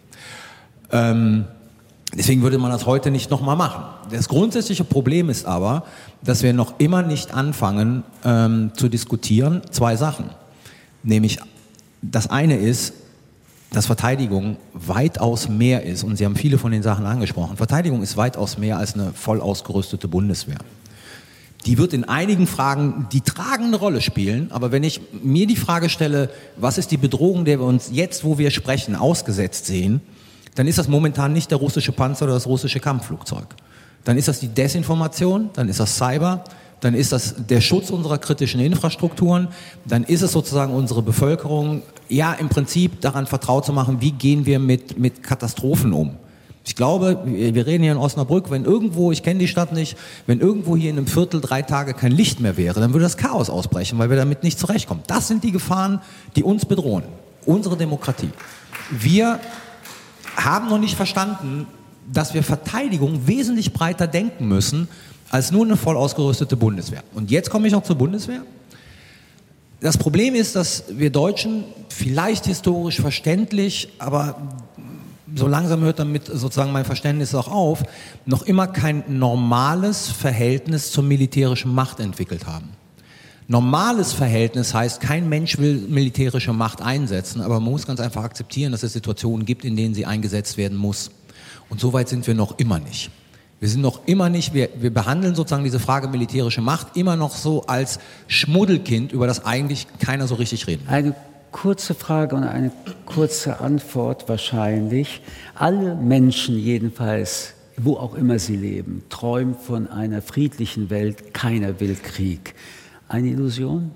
Deswegen würde man das heute nicht nochmal machen. Das grundsätzliche Problem ist aber, dass wir noch immer nicht anfangen zu diskutieren 2 Sachen. Nämlich das eine ist, dass Verteidigung weitaus mehr ist, und Sie haben viele von den Sachen angesprochen, Verteidigung ist weitaus mehr als eine voll ausgerüstete Bundeswehr. Die wird in einigen Fragen die tragende Rolle spielen, aber wenn ich mir die Frage stelle, was ist die Bedrohung, der wir uns jetzt, wo wir sprechen, ausgesetzt sehen, dann ist das momentan nicht der russische Panzer oder das russische Kampfflugzeug. Dann ist das die Desinformation, dann ist das Cyber, dann ist das der Schutz unserer kritischen Infrastrukturen, dann ist es sozusagen unsere Bevölkerung, ja im Prinzip daran vertraut zu machen, wie gehen wir mit Katastrophen um. Ich glaube, wir reden hier in Osnabrück, wenn irgendwo, ich kenne die Stadt nicht, wenn irgendwo hier in einem Viertel 3 Tage kein Licht mehr wäre, dann würde das Chaos ausbrechen, weil wir damit nicht zurechtkommen. Das sind die Gefahren, die uns bedrohen, unsere Demokratie. Wir haben noch nicht verstanden, dass wir Verteidigung wesentlich breiter denken müssen, als nur eine voll ausgerüstete Bundeswehr. Und jetzt komme ich noch zur Bundeswehr. Das Problem ist, dass wir Deutschen vielleicht historisch verständlich, aber so langsam hört damit sozusagen mein Verständnis auch auf, noch immer kein normales Verhältnis zur militärischen Macht entwickelt haben. Normales Verhältnis heißt, kein Mensch will militärische Macht einsetzen, aber man muss ganz einfach akzeptieren, dass es Situationen gibt, in denen sie eingesetzt werden muss. Und so weit sind wir noch immer nicht. Wir sind noch immer nicht, wir behandeln sozusagen diese Frage militärische Macht immer noch so als Schmuddelkind, über das eigentlich keiner so richtig reden will. Eine kurze Frage und eine kurze Antwort wahrscheinlich. Alle Menschen jedenfalls, wo auch immer sie leben, träumen von einer friedlichen Welt, keiner will Krieg. Eine Illusion?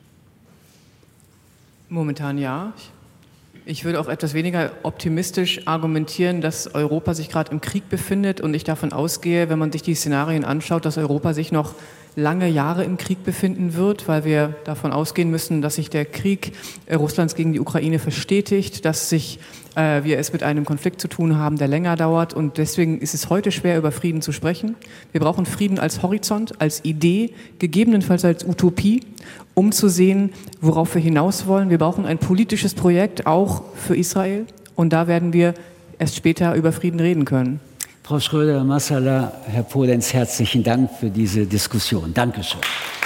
Momentan ja. Ich würde auch etwas weniger optimistisch argumentieren, dass Europa sich gerade im Krieg befindet und ich davon ausgehe, wenn man sich die Szenarien anschaut, dass Europa sich noch lange Jahre im Krieg befinden wird, weil wir davon ausgehen müssen, dass sich der Krieg Russlands gegen die Ukraine verstetigt, dass wir es mit einem Konflikt zu tun haben, der länger dauert und deswegen ist es heute schwer, über Frieden zu sprechen. Wir brauchen Frieden als Horizont, als Idee, gegebenenfalls als Utopie, um zu sehen, worauf wir hinaus wollen. Wir brauchen ein politisches Projekt, auch für Israel und da werden wir erst später über Frieden reden können. Frau Schröder-Massala, Herr Polenz, herzlichen Dank für diese Diskussion. Dankeschön.